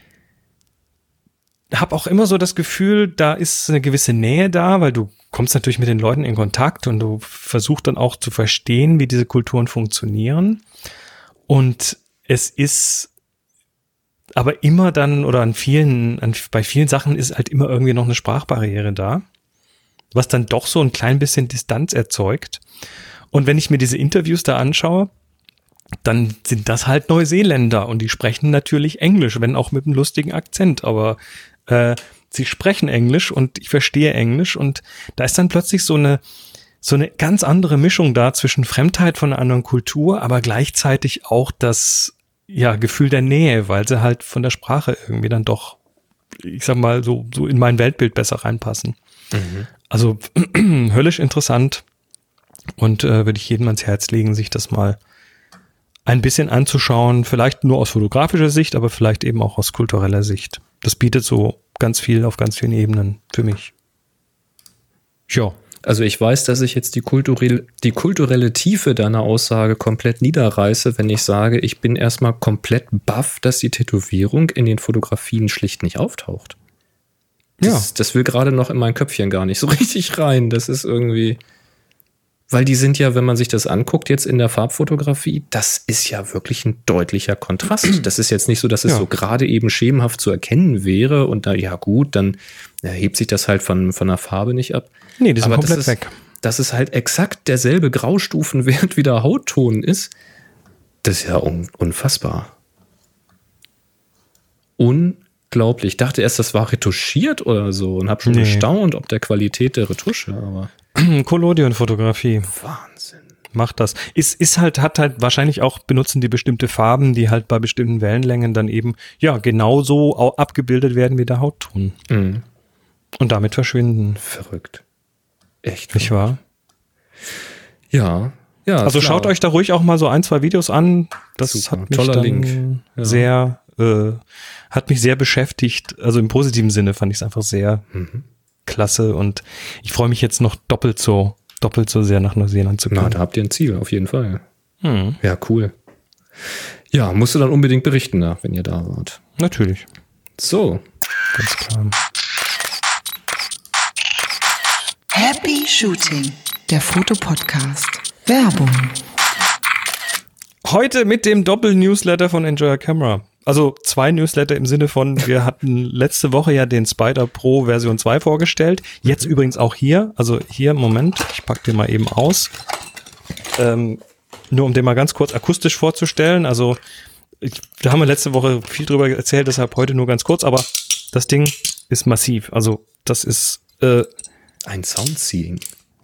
habe auch immer so das Gefühl, da ist eine gewisse Nähe da, weil du kommst natürlich mit den Leuten in Kontakt und du versuchst dann auch zu verstehen, wie diese Kulturen funktionieren. Und es ist aber immer dann, oder an vielen, an, bei vielen Sachen ist halt immer irgendwie noch eine Sprachbarriere da, was dann doch so ein klein bisschen Distanz erzeugt. Und wenn ich mir diese Interviews da anschaue, dann sind das halt Neuseeländer und die sprechen natürlich Englisch, wenn auch mit einem lustigen Akzent, aber äh, sie sprechen Englisch und ich verstehe Englisch, und da ist dann plötzlich so eine so eine ganz andere Mischung da zwischen Fremdheit von einer anderen Kultur, aber gleichzeitig auch das ja Gefühl der Nähe, weil sie halt von der Sprache irgendwie dann doch, ich sag mal, so so in mein Weltbild besser reinpassen. Mhm. Also höllisch interessant, und äh, würde ich jedem ans Herz legen, sich das mal ein bisschen anzuschauen, vielleicht nur aus fotografischer Sicht, aber vielleicht eben auch aus kultureller Sicht. Das bietet so ganz viel auf ganz vielen Ebenen für mich. Ja, also ich weiß, dass ich jetzt die kulturelle, die kulturelle Tiefe deiner Aussage komplett niederreiße, wenn ich sage, ich bin erstmal komplett baff, dass die Tätowierung in den Fotografien schlicht nicht auftaucht. Das, ja. das will gerade noch in mein Köpfchen gar nicht so richtig rein. Das ist irgendwie... Weil die sind ja, wenn man sich das anguckt jetzt in der Farbfotografie, das ist ja wirklich ein deutlicher Kontrast. Das ist jetzt nicht so, dass es ja. so gerade eben schemenhaft zu erkennen wäre und da, ja gut, dann hebt sich das halt von, von der Farbe nicht ab. Nee, die sind Aber komplett das ist, weg. Dass es halt exakt derselbe Graustufenwert wie der Hautton ist, das ist ja un- unfassbar. Unglaublich. Ich dachte erst, das war retuschiert oder so und habe schon nee. gestaunt, ob der Qualität der Retusche, aber Collodion-Fotografie. Wahnsinn. Macht das. Ist, ist halt, hat halt wahrscheinlich auch, benutzen die bestimmte Farben, die halt bei bestimmten Wellenlängen dann eben, ja, genauso auch abgebildet werden wie der Hautton. Mhm. Und damit verschwinden. Verrückt. Echt. Nicht wahr? Ja. Ja. Also klar. Schaut euch da ruhig auch mal so ein, zwei Videos an. Das Super. hat mich Toller dann Link. Ja. sehr, äh, hat mich sehr beschäftigt. Also im positiven Sinne fand ich es einfach sehr mhm. klasse, und ich freue mich jetzt noch doppelt so, doppelt so sehr nach Neuseeland zu kommen. Na, da habt ihr ein Ziel, auf jeden Fall. Hm. Ja, cool. Ja, musst du dann unbedingt berichten, na, wenn ihr da wart. Natürlich. So. Ganz klar. Happy Shooting, der Fotopodcast. Werbung. Heute mit dem Doppel-Newsletter von Enjoy Your Camera. Also zwei Newsletter im Sinne von, wir hatten letzte Woche ja den Spider Pro Version zwei vorgestellt. Jetzt mhm. übrigens auch hier. Also hier, Moment, ich packe den mal eben aus. Ähm, nur um den mal ganz kurz akustisch vorzustellen. Also ich, da haben wir letzte Woche viel drüber erzählt, deshalb heute nur ganz kurz. Aber das Ding ist massiv. Also das ist äh, ein Soundseeing.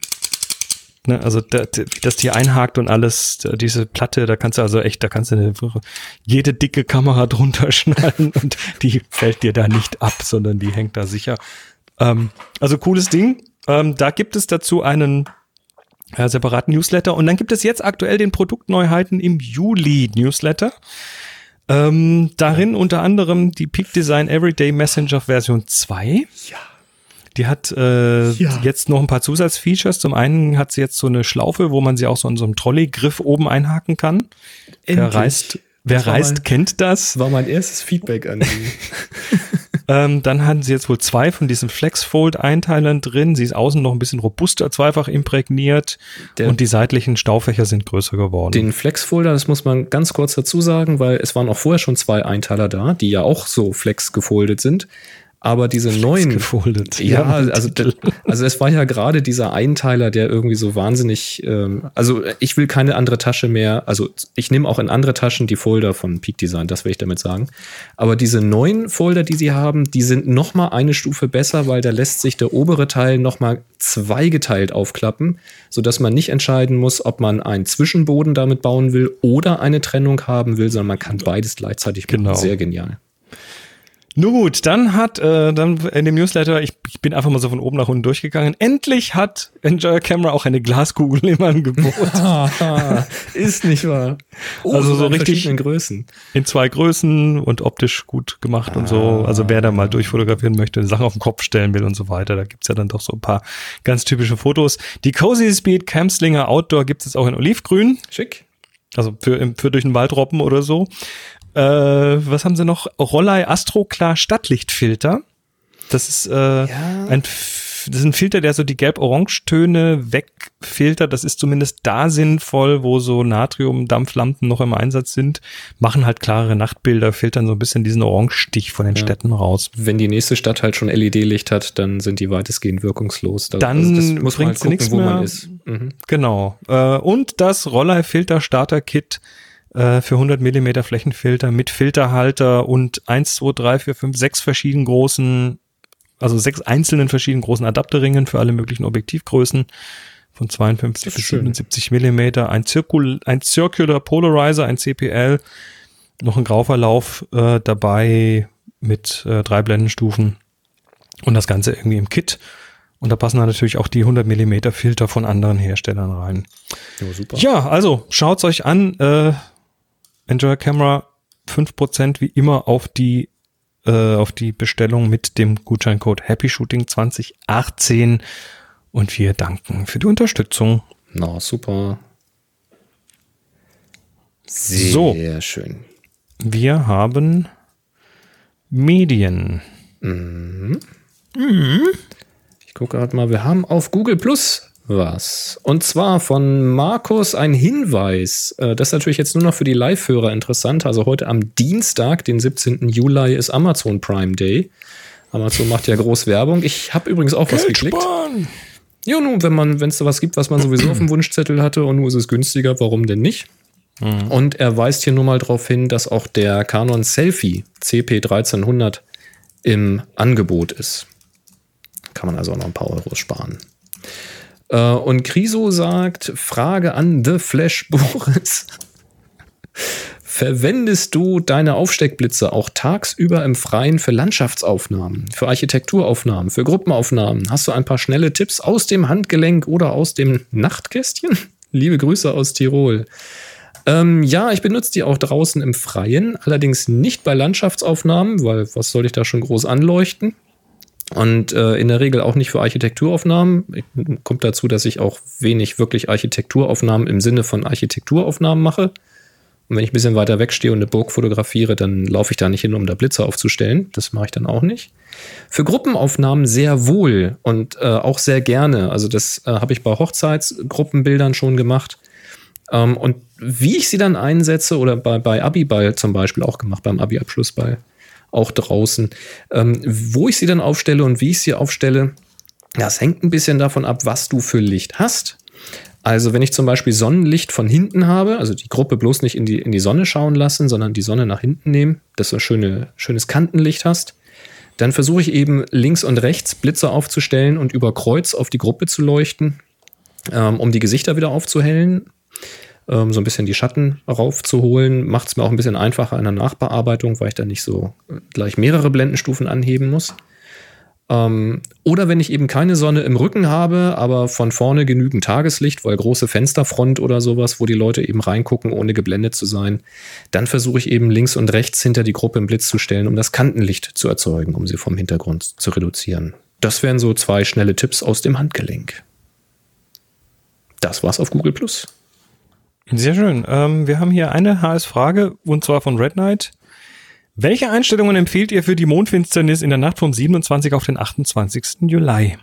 Ne, also da, das hier einhakt und alles, diese Platte, da kannst du also echt, da kannst du eine, jede dicke Kamera drunter schnallen und die fällt dir da nicht ab, sondern die hängt da sicher. Ähm, also cooles Ding. Ähm, da gibt es dazu einen ja, separaten Newsletter und dann gibt es jetzt aktuell den Produktneuheiten im Juli Newsletter. Ähm, darin unter anderem die Peak Design Everyday Messenger Version zwei. Ja. Die hat äh, ja. jetzt noch ein paar Zusatzfeatures. Zum einen hat sie jetzt so eine Schlaufe, wo man sie auch so in so einem Trolleygriff oben einhaken kann. Endlich. Wer reist, wer reist mein, kennt das. Das war mein erstes Feedback an die. ähm, dann hatten sie jetzt wohl zwei von diesen Flex-Fold-Einteilern drin. Sie ist außen noch ein bisschen robuster, zweifach imprägniert. Der, und die seitlichen Staufächer sind größer geworden. Den Flex-Folder, das muss man ganz kurz dazu sagen, weil es waren auch vorher schon zwei Einteiler da, die ja auch so flex gefoldet sind. Aber diese neuen, gefoldet. Ja, also, also es war ja gerade dieser Einteiler, der irgendwie so wahnsinnig, ähm, also ich will keine andere Tasche mehr, also ich nehme auch in andere Taschen die Folder von Peak Design, das will ich damit sagen. Aber diese neuen Folder, die sie haben, die sind noch mal eine Stufe besser, weil da lässt sich der obere Teil noch mal zweigeteilt aufklappen, sodass man nicht entscheiden muss, ob man einen Zwischenboden damit bauen will oder eine Trennung haben will, sondern man kann beides gleichzeitig machen. Genau. Sehr genial. Nun gut, dann hat, äh, dann in dem Newsletter, ich, ich bin einfach mal so von oben nach unten durchgegangen, endlich hat Enjoy Your Camera auch eine Glaskugel im Angebot. Ist nicht wahr. Oh, also so richtig in Größen. In zwei Größen und optisch gut gemacht ah. und so. Also wer da mal durchfotografieren möchte, Sachen auf den Kopf stellen will und so weiter, da gibt's ja dann doch so ein paar ganz typische Fotos. Die Cozy Speed Camslinger Outdoor gibt es auch in Olivgrün. Schick. Also für, für durch den Wald robben oder so. Äh, was haben sie noch? Rollei Astroklar Stadtlichtfilter. Das ist äh, ja. ein das ist ein Filter, der so die Gelb-Orange-Töne wegfiltert. Das ist zumindest da sinnvoll, wo so Natrium-Dampflampen noch im Einsatz sind. Machen halt klarere Nachtbilder, filtern so ein bisschen diesen Orange-Stich von den ja. Städten raus. Wenn die nächste Stadt halt schon L E D-Licht hat, dann sind die weitestgehend wirkungslos. Da, dann also das muss man halt gucken, nichts wo mehr. Man ist. Mhm. Genau. Äh, und das Rollei-Filter-Starter-Kit für hundert Millimeter Flächenfilter mit Filterhalter und eins, zwei, drei, vier, fünf, sechs verschiedenen großen, also sechs einzelnen verschiedenen großen Adapterringen für alle möglichen Objektivgrößen von zweiundfünfzig bis siebenundsiebzig Millimeter, ein, Circul, ein Circular Polarizer, ein C P L, noch ein Grauverlauf äh, dabei mit äh, drei Blendenstufen und das Ganze irgendwie im Kit. Und da passen dann natürlich auch die hundert Millimeter Filter von anderen Herstellern rein. Ja, super. Ja, also schaut's euch an. Äh, Enjoy Your Camera fünf Prozent wie immer auf die äh, auf die Bestellung mit dem Gutscheincode Happy Shooting zwanzig achtzehn und wir danken für die Unterstützung. Na, super. Sehr so, schön. Wir haben Medien. Mhm. Mhm. Ich gucke gerade mal, wir haben auf Google Plus was. Und zwar von Markus ein Hinweis. Das ist natürlich jetzt nur noch für die Live-Hörer interessant. Also heute am Dienstag, den siebzehnten Juli, ist Amazon Prime Day. Amazon macht ja groß Werbung. Ich habe übrigens auch Geld was geklickt. Sparen. Ja, nun, wenn man, wenn es da was gibt, was man sowieso auf dem Wunschzettel hatte und nur ist es günstiger, warum denn nicht? Mhm. Und er weist hier nur mal darauf hin, dass auch der Canon Selfie C P dreizehnhundert im Angebot ist. Kann man also auch noch ein paar Euros sparen. Und Kriso sagt, Frage an The Flash Boris. Verwendest du deine Aufsteckblitze auch tagsüber im Freien für Landschaftsaufnahmen, für Architekturaufnahmen, für Gruppenaufnahmen? Hast du ein paar schnelle Tipps aus dem Handgelenk oder aus dem Nachtkästchen? Liebe Grüße aus Tirol. Ähm, ja, ich benutze die auch draußen im Freien, allerdings nicht bei Landschaftsaufnahmen, weil was soll ich da schon groß anleuchten? Und äh, in der Regel auch nicht für Architekturaufnahmen. Kommt dazu, dass ich auch wenig wirklich Architekturaufnahmen im Sinne von Architekturaufnahmen mache, Und wenn ich ein bisschen weiter wegstehe und eine Burg fotografiere, dann laufe ich da nicht hin, um da Blitze aufzustellen. Das mache ich dann auch nicht. Für Gruppenaufnahmen sehr wohl und äh, auch sehr gerne. Also das äh, habe ich bei Hochzeitsgruppenbildern schon gemacht. Ähm, und wie ich sie dann einsetze, oder bei, bei Abiball zum Beispiel auch gemacht, beim Abi-Abschlussball, auch draußen, ähm, wo ich sie dann aufstelle und wie ich sie aufstelle, das hängt ein bisschen davon ab, was du für Licht hast. Also wenn ich zum Beispiel Sonnenlicht von hinten habe, also die Gruppe bloß nicht in die, in die Sonne schauen lassen, sondern die Sonne nach hinten nehmen, dass du ein schöne, schönes Kantenlicht hast, dann versuche ich eben links und rechts Blitze aufzustellen und über Kreuz auf die Gruppe zu leuchten, ähm, um die Gesichter wieder aufzuhellen, ähm, so ein bisschen die Schatten raufzuholen. Macht es mir auch ein bisschen einfacher in der Nachbearbeitung, weil ich dann nicht so gleich mehrere Blendenstufen anheben muss. Ähm, oder wenn ich eben keine Sonne im Rücken habe, aber von vorne genügend Tageslicht, weil große Fensterfront oder sowas, wo die Leute eben reingucken, ohne geblendet zu sein, dann versuche ich eben links und rechts hinter die Gruppe einen Blitz zu stellen, um das Kantenlicht zu erzeugen, um sie vom Hintergrund zu reduzieren. Das wären so zwei schnelle Tipps aus dem Handgelenk. Das war's auf Google Plus. Sehr schön. Ähm, wir haben hier eine H S-Frage, und zwar von Red Knight. Welche Einstellungen empfehlt ihr für die Mondfinsternis in der Nacht vom siebenundzwanzigsten auf den achtundzwanzigsten Juli?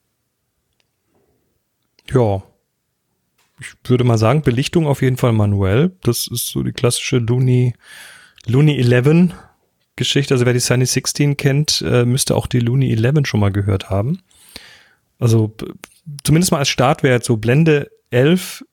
Ja, ich würde mal sagen, Belichtung auf jeden Fall manuell. Das ist so die klassische Looney, Looney elf Geschichte. Also wer die Sunny sechzehn kennt, äh, müsste auch die Looney elf schon mal gehört haben. Also b- zumindest mal als Startwert, so Blende elf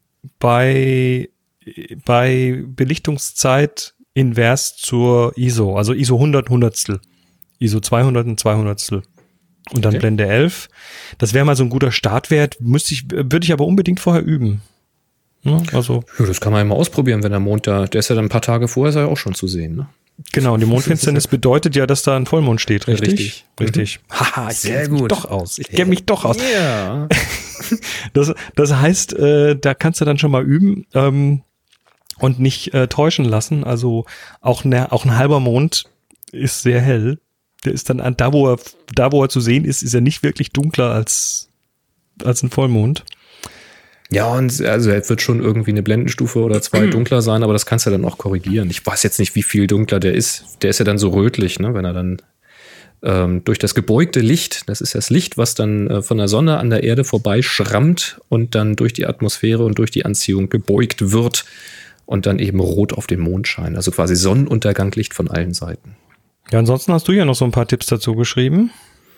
bei, bei Belichtungszeit invers zur I S O, also I S O hundert Hundertstel, I S O zweihundert und zweihundertstel und dann okay. Blende elf. Das wäre mal so ein guter Startwert, müsste ich, würde ich aber unbedingt vorher üben. Ja, also ja, das kann man ja mal ausprobieren, wenn der Mond da, der ist ja dann ein paar Tage vorher, ist er ja auch schon zu sehen, ne? Genau, und die Mondfinsternis bedeutet ja, dass da ein Vollmond steht, richtig? Richtig. Richtig. Mhm. Haha, ich Sehr kenne mich gut. doch aus. Ich kenne mich doch aus. Ja. Das, das heißt, äh, da kannst du dann schon mal üben. Ähm, Und nicht äh, täuschen lassen. Also auch, ne, auch ein halber Mond ist sehr hell. Der ist dann, da wo er, da wo er zu sehen ist, ist er nicht wirklich dunkler als, als ein Vollmond. Ja, und also er wird schon irgendwie eine Blendenstufe oder zwei dunkler sein, aber das kannst du dann auch korrigieren. Ich weiß jetzt nicht, wie viel dunkler der ist. Der ist ja dann so rötlich, ne, wenn er dann ähm, durch das gebeugte Licht, das ist das Licht, was dann äh, von der Sonne an der Erde vorbeischrammt und dann durch die Atmosphäre und durch die Anziehung gebeugt wird, und dann eben rot auf dem Mond scheinen. Also quasi Sonnenunterganglicht von allen Seiten. Ja, ansonsten hast du ja noch so ein paar Tipps dazu geschrieben.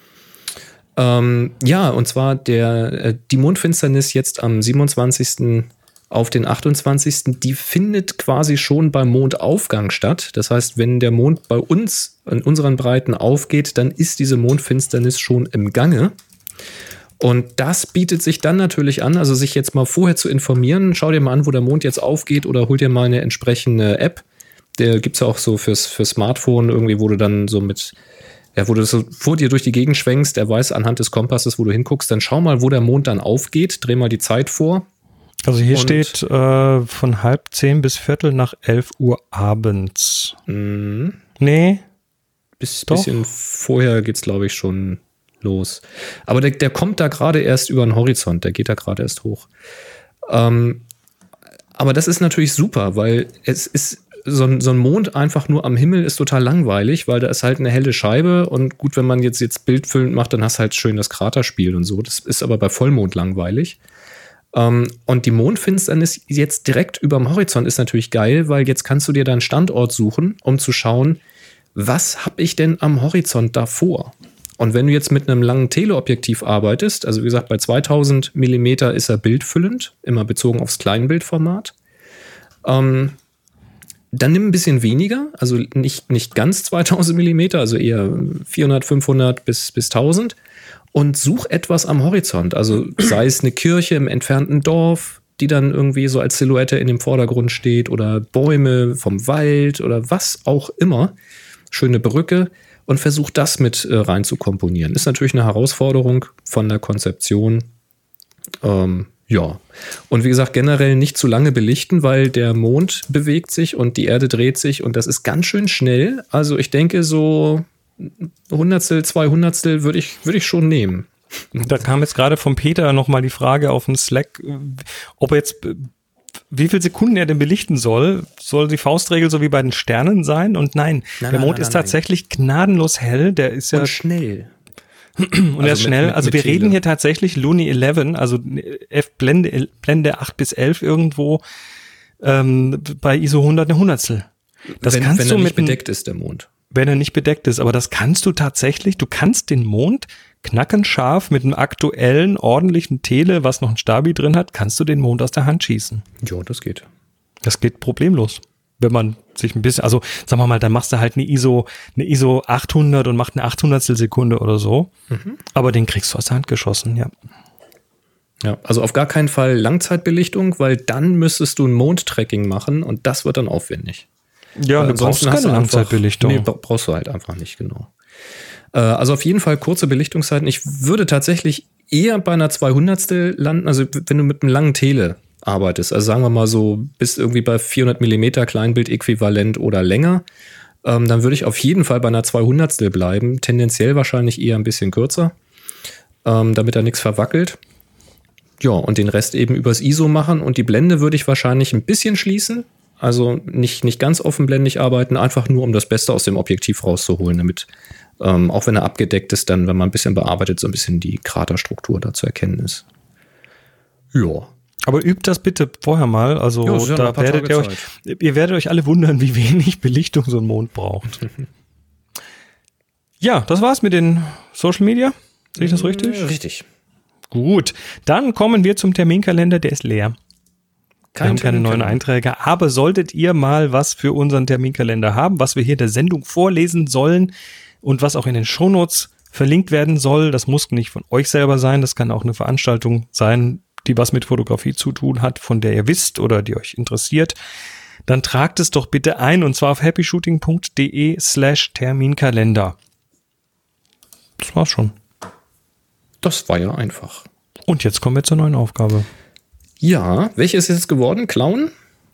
Ähm, ja, und zwar der, äh, die Mondfinsternis jetzt am siebenundzwanzigsten auf den achtundzwanzigsten, die findet quasi schon beim Mondaufgang statt. Das heißt, wenn der Mond bei uns in unseren Breiten aufgeht, dann ist diese Mondfinsternis schon im Gange. Und das bietet sich dann natürlich an, also sich jetzt mal vorher zu informieren. Schau dir mal an, wo der Mond jetzt aufgeht, oder hol dir mal eine entsprechende App. Der gibt's ja auch so fürs, fürs Smartphone irgendwie, wo du dann so mit, ja, wo du so vor dir durch die Gegend schwenkst, der weiß anhand des Kompasses, wo du hinguckst, dann schau mal, wo der Mond dann aufgeht, dreh mal die Zeit vor. Also hier Und steht äh, von halb zehn bis viertel nach elf Uhr abends. Mhm. Nee. Bis bisschen vorher geht's, glaube ich, schon los. Aber der, der kommt da gerade erst über den Horizont, der geht da gerade erst hoch. Ähm, aber das ist natürlich super, weil es ist so ein, so ein Mond einfach nur am Himmel ist total langweilig, weil da ist halt eine helle Scheibe, und gut, wenn man jetzt, jetzt bildfüllend macht, dann hast du halt schön das Kraterspiel und so. Das ist aber bei Vollmond langweilig. Ähm, und die Mondfinsternis jetzt direkt überm Horizont ist natürlich geil, weil jetzt kannst du dir deinen Standort suchen, um zu schauen, was habe ich denn am Horizont davor? Und wenn du jetzt mit einem langen Teleobjektiv arbeitest, also wie gesagt, bei zweitausend Millimeter ist er bildfüllend, immer bezogen aufs Kleinbildformat, ähm, dann nimm ein bisschen weniger, also nicht, nicht ganz zweitausend Millimeter, also eher vierhundert, fünfhundert bis, bis tausend, und such etwas am Horizont, also sei es eine Kirche im entfernten Dorf, die dann irgendwie so als Silhouette in dem Vordergrund steht, oder Bäume vom Wald oder was auch immer, schöne Brücke, und versucht das mit äh, rein zu komponieren. Ist natürlich eine Herausforderung von der Konzeption. Ähm, ja. Und wie gesagt, generell nicht zu lange belichten, weil der Mond bewegt sich und die Erde dreht sich, und das ist ganz schön schnell. Also ich denke, so Hundertstel, Zweihundertstel würde ich, würde ich schon nehmen. Da kam jetzt gerade von Peter nochmal die Frage auf den Slack, ob er jetzt wie viele Sekunden er denn belichten soll. Soll die Faustregel so wie bei den Sternen sein? Und nein, Nein, der nein, Mond nein, ist nein, tatsächlich gnadenlos hell. Der ist ja Und schnell. und also er ist mit- schnell. mit- also mit wir Tele. reden hier tatsächlich Looney elf, also F Blende, Blende acht bis elf irgendwo ähm, bei I S O hundert eine Hundertstel. Das wenn, kannst wenn du er mit nicht einem- bedeckt ist, der Mond. wenn er nicht bedeckt ist. Aber das kannst du tatsächlich, du kannst den Mond knackenscharf mit einem aktuellen, ordentlichen Tele, was noch ein Stabi drin hat, kannst du den Mond aus der Hand schießen. Ja, das geht. Das geht problemlos. Wenn man sich ein bisschen, also sagen wir mal, dann machst du halt eine I S O, eine I S O achthundert und macht eine achthundertstel Sekunde oder so. Aber den kriegst du aus der Hand geschossen, ja. Ja, also auf gar keinen Fall Langzeitbelichtung, weil dann müsstest du ein Mondtracking machen und das wird dann aufwendig. Ja, Weil du brauchst hast keine du einfach- Langzeitbelichtung. Nee, bra- brauchst du halt einfach nicht, genau. Äh, also auf jeden Fall kurze Belichtungszeiten. Ich würde tatsächlich eher bei einer zweihundertstel landen, also wenn du mit einem langen Tele arbeitest, also sagen wir mal so bis irgendwie bei vierhundert Millimeter Kleinbildäquivalent oder länger, ähm, dann würde ich auf jeden Fall bei einer zweihundertstel bleiben, tendenziell wahrscheinlich eher ein bisschen kürzer, ähm, damit da nichts verwackelt. Ja, und den Rest eben übers I S O machen und die Blende würde ich wahrscheinlich ein bisschen schließen. Also nicht, nicht ganz offenblendig arbeiten, einfach nur um das Beste aus dem Objektiv rauszuholen, damit, ähm, auch wenn er abgedeckt ist, dann, wenn man ein bisschen bearbeitet, so ein bisschen die Kraterstruktur da zu erkennen ist. Ja. Aber übt das bitte vorher mal. Also Ja, es ist ja noch da ein paar werdet Tage ihr euch, ihr werdet euch alle wundern, wie wenig Belichtung so ein Mond braucht. Ja, das war's mit den Social Media. Sehe ich das richtig? Richtig. Gut. Dann kommen wir zum Terminkalender, der ist leer. Wir haben keine neuen Einträge, aber solltet ihr mal was für unseren Terminkalender haben, was wir hier der Sendung vorlesen sollen und was auch in den Shownotes verlinkt werden soll, das muss nicht von euch selber sein, das kann auch eine Veranstaltung sein, die was mit Fotografie zu tun hat, von der ihr wisst oder die euch interessiert, dann tragt es doch bitte ein und zwar auf happyshooting.de slash Terminkalender. Das war's schon. Das war ja einfach. Und jetzt kommen wir zur neuen Aufgabe. Ja, welche ist jetzt geworden? Clown?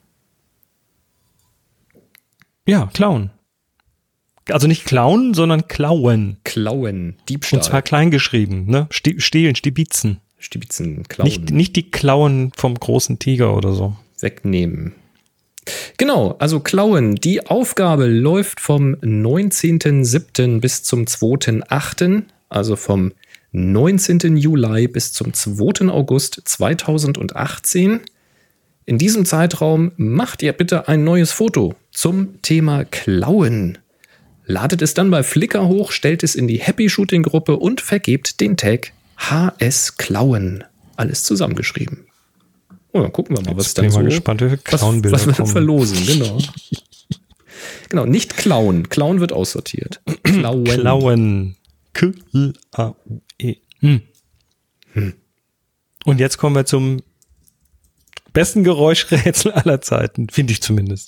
Ja, klauen. Also nicht klauen, sondern klauen. Klauen. Diebstahl. Und zwar klein geschrieben, ne? Ste- Stehlen, Stibitzen. Stibitzen, klauen. Nicht, nicht die Klauen vom großen Tiger oder so. Wegnehmen. Genau, also Klauen. Die Aufgabe läuft vom neunzehnten siebten bis zum zweiten achten, also vom neunzehnten Juli bis zum zweiten August zweitausendachtzehn. In diesem Zeitraum macht ihr bitte ein neues Foto zum Thema Klauen. Ladet es dann bei Flickr hoch, stellt es in die Happy Shooting Gruppe und vergebt den Tag H S Klauen. Alles zusammengeschrieben. Oh, dann gucken wir mal, was Jetzt dann bin ich so, mal gespannt, wie viele was, Klauenbilder was wir dann kommen. verlosen. Genau. Genau, nicht klauen. Klauen wird aussortiert. Klauen. Klauen. K L A U E. Hm. Und jetzt kommen wir zum besten Geräuschrätsel aller Zeiten, finde ich zumindest.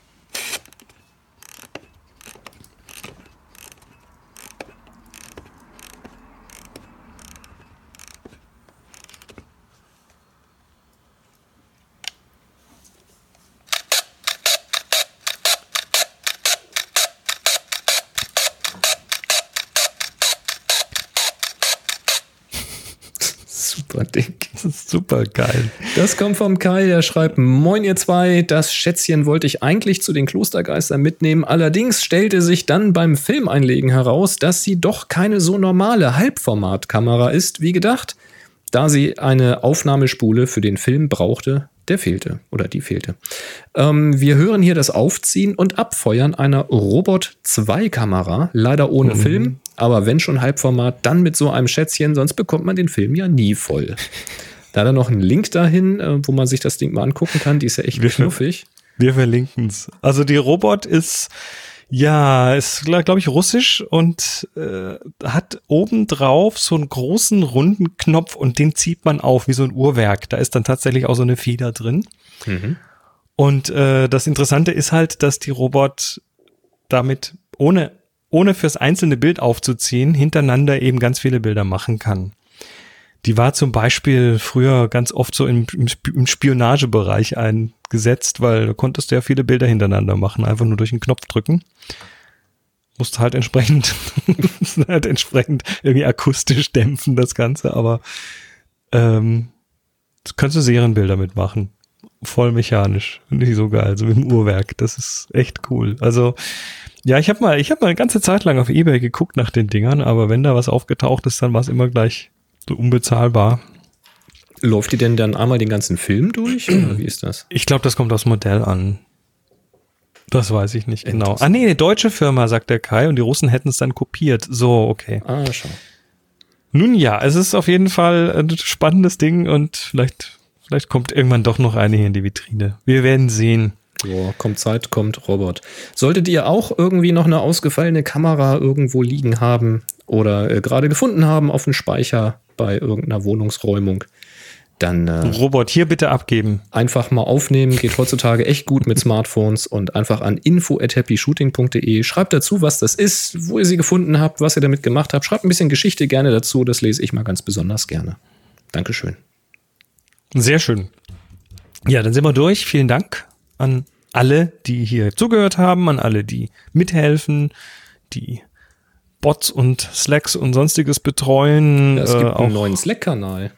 Super Ding. Das ist super geil. Das kommt vom Kai, der schreibt: Moin ihr zwei, das Schätzchen wollte ich eigentlich zu den Klostergeistern mitnehmen, allerdings stellte sich dann beim Filmeinlegen heraus, dass sie doch keine so normale Halbformatkamera ist, wie gedacht. Da sie eine Aufnahmespule für den Film brauchte, der fehlte oder die fehlte. Ähm, wir hören hier das Aufziehen und Abfeuern einer Robot zwei Kamera, leider ohne Mhm. Film, aber wenn schon Halbformat, dann mit so einem Schätzchen, sonst bekommt man den Film ja nie voll. Da hat er noch einen Link dahin, äh, wo man sich das Ding mal angucken kann, die ist ja echt Wir- knuffig. Wir verlinken es. Also die Robot ist, ja, ist glaube ich russisch und äh, hat obendrauf so einen großen runden Knopf und den zieht man auf wie so ein Uhrwerk. Da ist dann tatsächlich auch so eine Feder drin. Mhm. Und äh, das Interessante ist halt, dass die Robot damit ohne ohne fürs einzelne Bild aufzuziehen, hintereinander eben ganz viele Bilder machen kann. Die war zum Beispiel früher ganz oft so im, im Sp- im Spionagebereich eingesetzt, weil da konntest du ja viele Bilder hintereinander machen, einfach nur durch einen Knopf drücken. Musst halt entsprechend, halt entsprechend irgendwie akustisch dämpfen, das Ganze, aber ähm, das kannst du Serienbilder mitmachen. voll mechanisch. Finde ich so geil, so mit dem Uhrwerk. Das ist echt cool. Also, ja, ich habe mal, ich habe mal eine ganze Zeit lang auf eBay geguckt nach den Dingern, aber wenn da was aufgetaucht ist, dann war es immer gleich so unbezahlbar. Läuft die denn dann einmal den ganzen Film durch, oder wie ist das? Ich glaube, das kommt aufs Modell an. Das weiß ich nicht genau. Ah nee, eine deutsche Firma, sagt der Kai, und die Russen hätten es dann kopiert. So, okay. Ah, schau. Nun ja, es ist auf jeden Fall ein spannendes Ding und vielleicht, vielleicht kommt irgendwann doch noch eine hier in die Vitrine. Wir werden sehen. So, kommt Zeit, kommt Robot. Solltet ihr auch irgendwie noch eine ausgefallene Kamera irgendwo liegen haben oder äh, gerade gefunden haben auf dem Speicher bei irgendeiner Wohnungsräumung, dann äh, Robot, hier bitte abgeben. Einfach mal aufnehmen, geht heutzutage echt gut mit Smartphones und einfach an info at happy shooting punkt de. Schreibt dazu, was das ist, wo ihr sie gefunden habt, was ihr damit gemacht habt. Schreibt ein bisschen Geschichte gerne dazu, das lese ich mal ganz besonders gerne. Dankeschön. Sehr schön. Ja, dann sind wir durch. Vielen Dank an alle, die hier zugehört haben, an alle, die mithelfen, die Bots und Slacks und sonstiges betreuen. Ja, es gibt äh, einen auch neuen Slack-Kanal.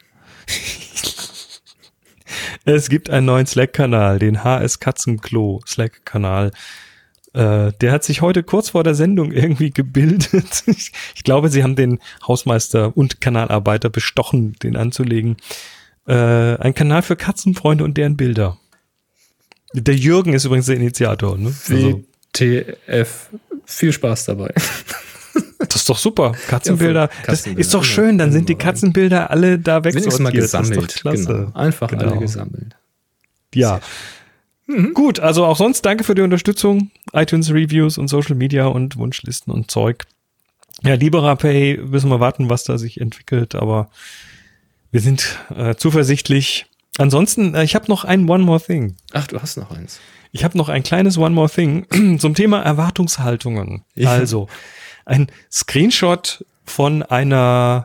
Es gibt einen neuen Slack-Kanal, den H S Katzenklo Slack-Kanal. Äh, der hat sich heute kurz vor der Sendung irgendwie gebildet. Ich, ich glaube, sie haben den Hausmeister und Kanalarbeiter bestochen, den anzulegen. Äh, ein Kanal für Katzenfreunde und deren Bilder. Der Jürgen ist übrigens der Initiator. Ne? Also, W T F. Viel Spaß dabei. das ist doch super. Katzenbilder. Ja, das Katzenbilder. ist doch schön. Dann sind die Katzenbilder alle da wegsortiert. Wenigstens mal Das ist gesammelt. doch klasse. Genau. Einfach Genau. alle gesammelt. Ja. Mhm. Gut, also auch sonst danke für die Unterstützung. iTunes-Reviews und Social Media und Wunschlisten und Zeug. Ja, Liberapay, müssen wir warten, was da sich entwickelt, aber wir sind äh, zuversichtlich. Ansonsten, äh, ich habe noch ein One More Thing. Ach, du hast noch eins. Ich habe noch ein kleines One More Thing zum Thema Erwartungshaltungen. Ja. Also, ein Screenshot von einer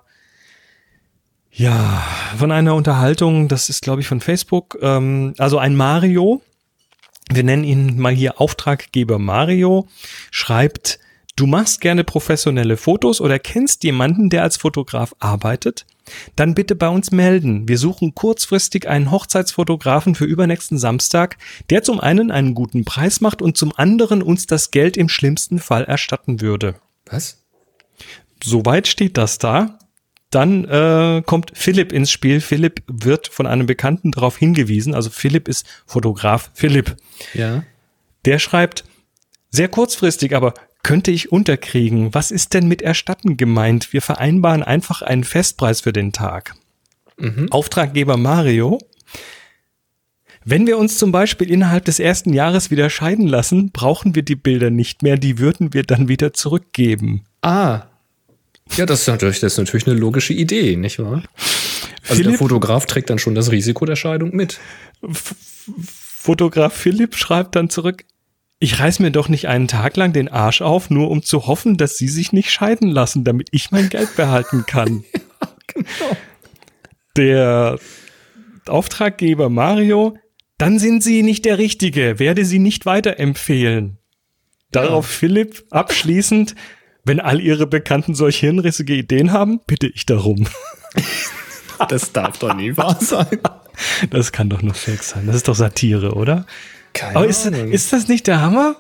Ja, von einer Unterhaltung, das ist, glaube ich, von Facebook. Ähm, also ein Mario, wir nennen ihn mal hier Auftraggeber Mario, schreibt, du machst gerne professionelle Fotos oder kennst jemanden, der als Fotograf arbeitet? Dann bitte bei uns melden. Wir suchen kurzfristig einen Hochzeitsfotografen für übernächsten Samstag, der zum einen einen guten Preis macht und zum anderen uns das Geld im schlimmsten Fall erstatten würde. Was? Soweit steht das da. Dann äh, kommt Philipp ins Spiel. Philipp wird von einem Bekannten darauf hingewiesen. Also Philipp ist Fotograf Philipp. Ja. Der schreibt, sehr kurzfristig, aber könnte ich unterkriegen. Was ist denn mit erstatten gemeint? Wir vereinbaren einfach einen Festpreis für den Tag. Mhm. Auftraggeber Mario. Wenn wir uns zum Beispiel innerhalb des ersten Jahres wieder scheiden lassen, brauchen wir die Bilder nicht mehr. Die würden wir dann wieder zurückgeben. Ah. Ja, das ist natürlich, das ist natürlich eine logische Idee, nicht wahr? Also Philipp, der Fotograf trägt dann schon das Risiko der Scheidung mit. F- Fotograf Philipp schreibt dann zurück, ich reiß mir doch nicht einen Tag lang den Arsch auf, nur um zu hoffen, dass sie sich nicht scheiden lassen, damit ich mein Geld behalten kann. Ja, genau. Der Auftraggeber Mario, dann sind sie nicht der Richtige, werde sie nicht weiterempfehlen. Darauf ja. Philipp abschließend, wenn all ihre Bekannten solch hirnrissige Ideen haben, bitte ich darum. Das darf doch nie wahr sein. Das kann doch nur Fake sein. Das ist doch Satire, oder? Keine Aber ist, ist das nicht der Hammer?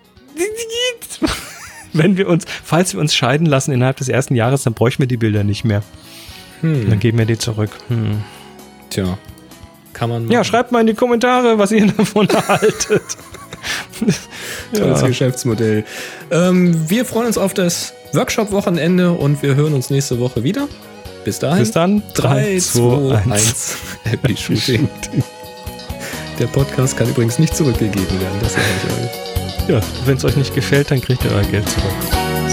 Wenn wir uns, falls wir uns scheiden lassen innerhalb des ersten Jahres, dann bräuchten wir die Bilder nicht mehr. Hm. Dann geben wir die zurück. Hm. Tja, kann man machen. Ja, schreibt mal in die Kommentare, was ihr davon haltet. Tolles ja. Geschäftsmodell. Ähm, wir freuen uns auf das Workshop-Wochenende und wir hören uns nächste Woche wieder. Bis dahin. Bis dann. drei, zwei, eins. Happy Shooting. Der Podcast kann übrigens nicht zurückgegeben werden. Das sage ich euch. Ja, wenn es euch nicht gefällt, dann kriegt ihr euer Geld zurück. So.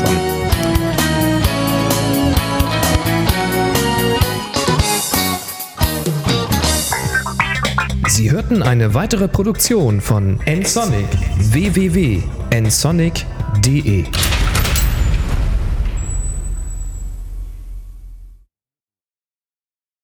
Sie hörten eine weitere Produktion von nsonic. w w w punkt nsonic punkt de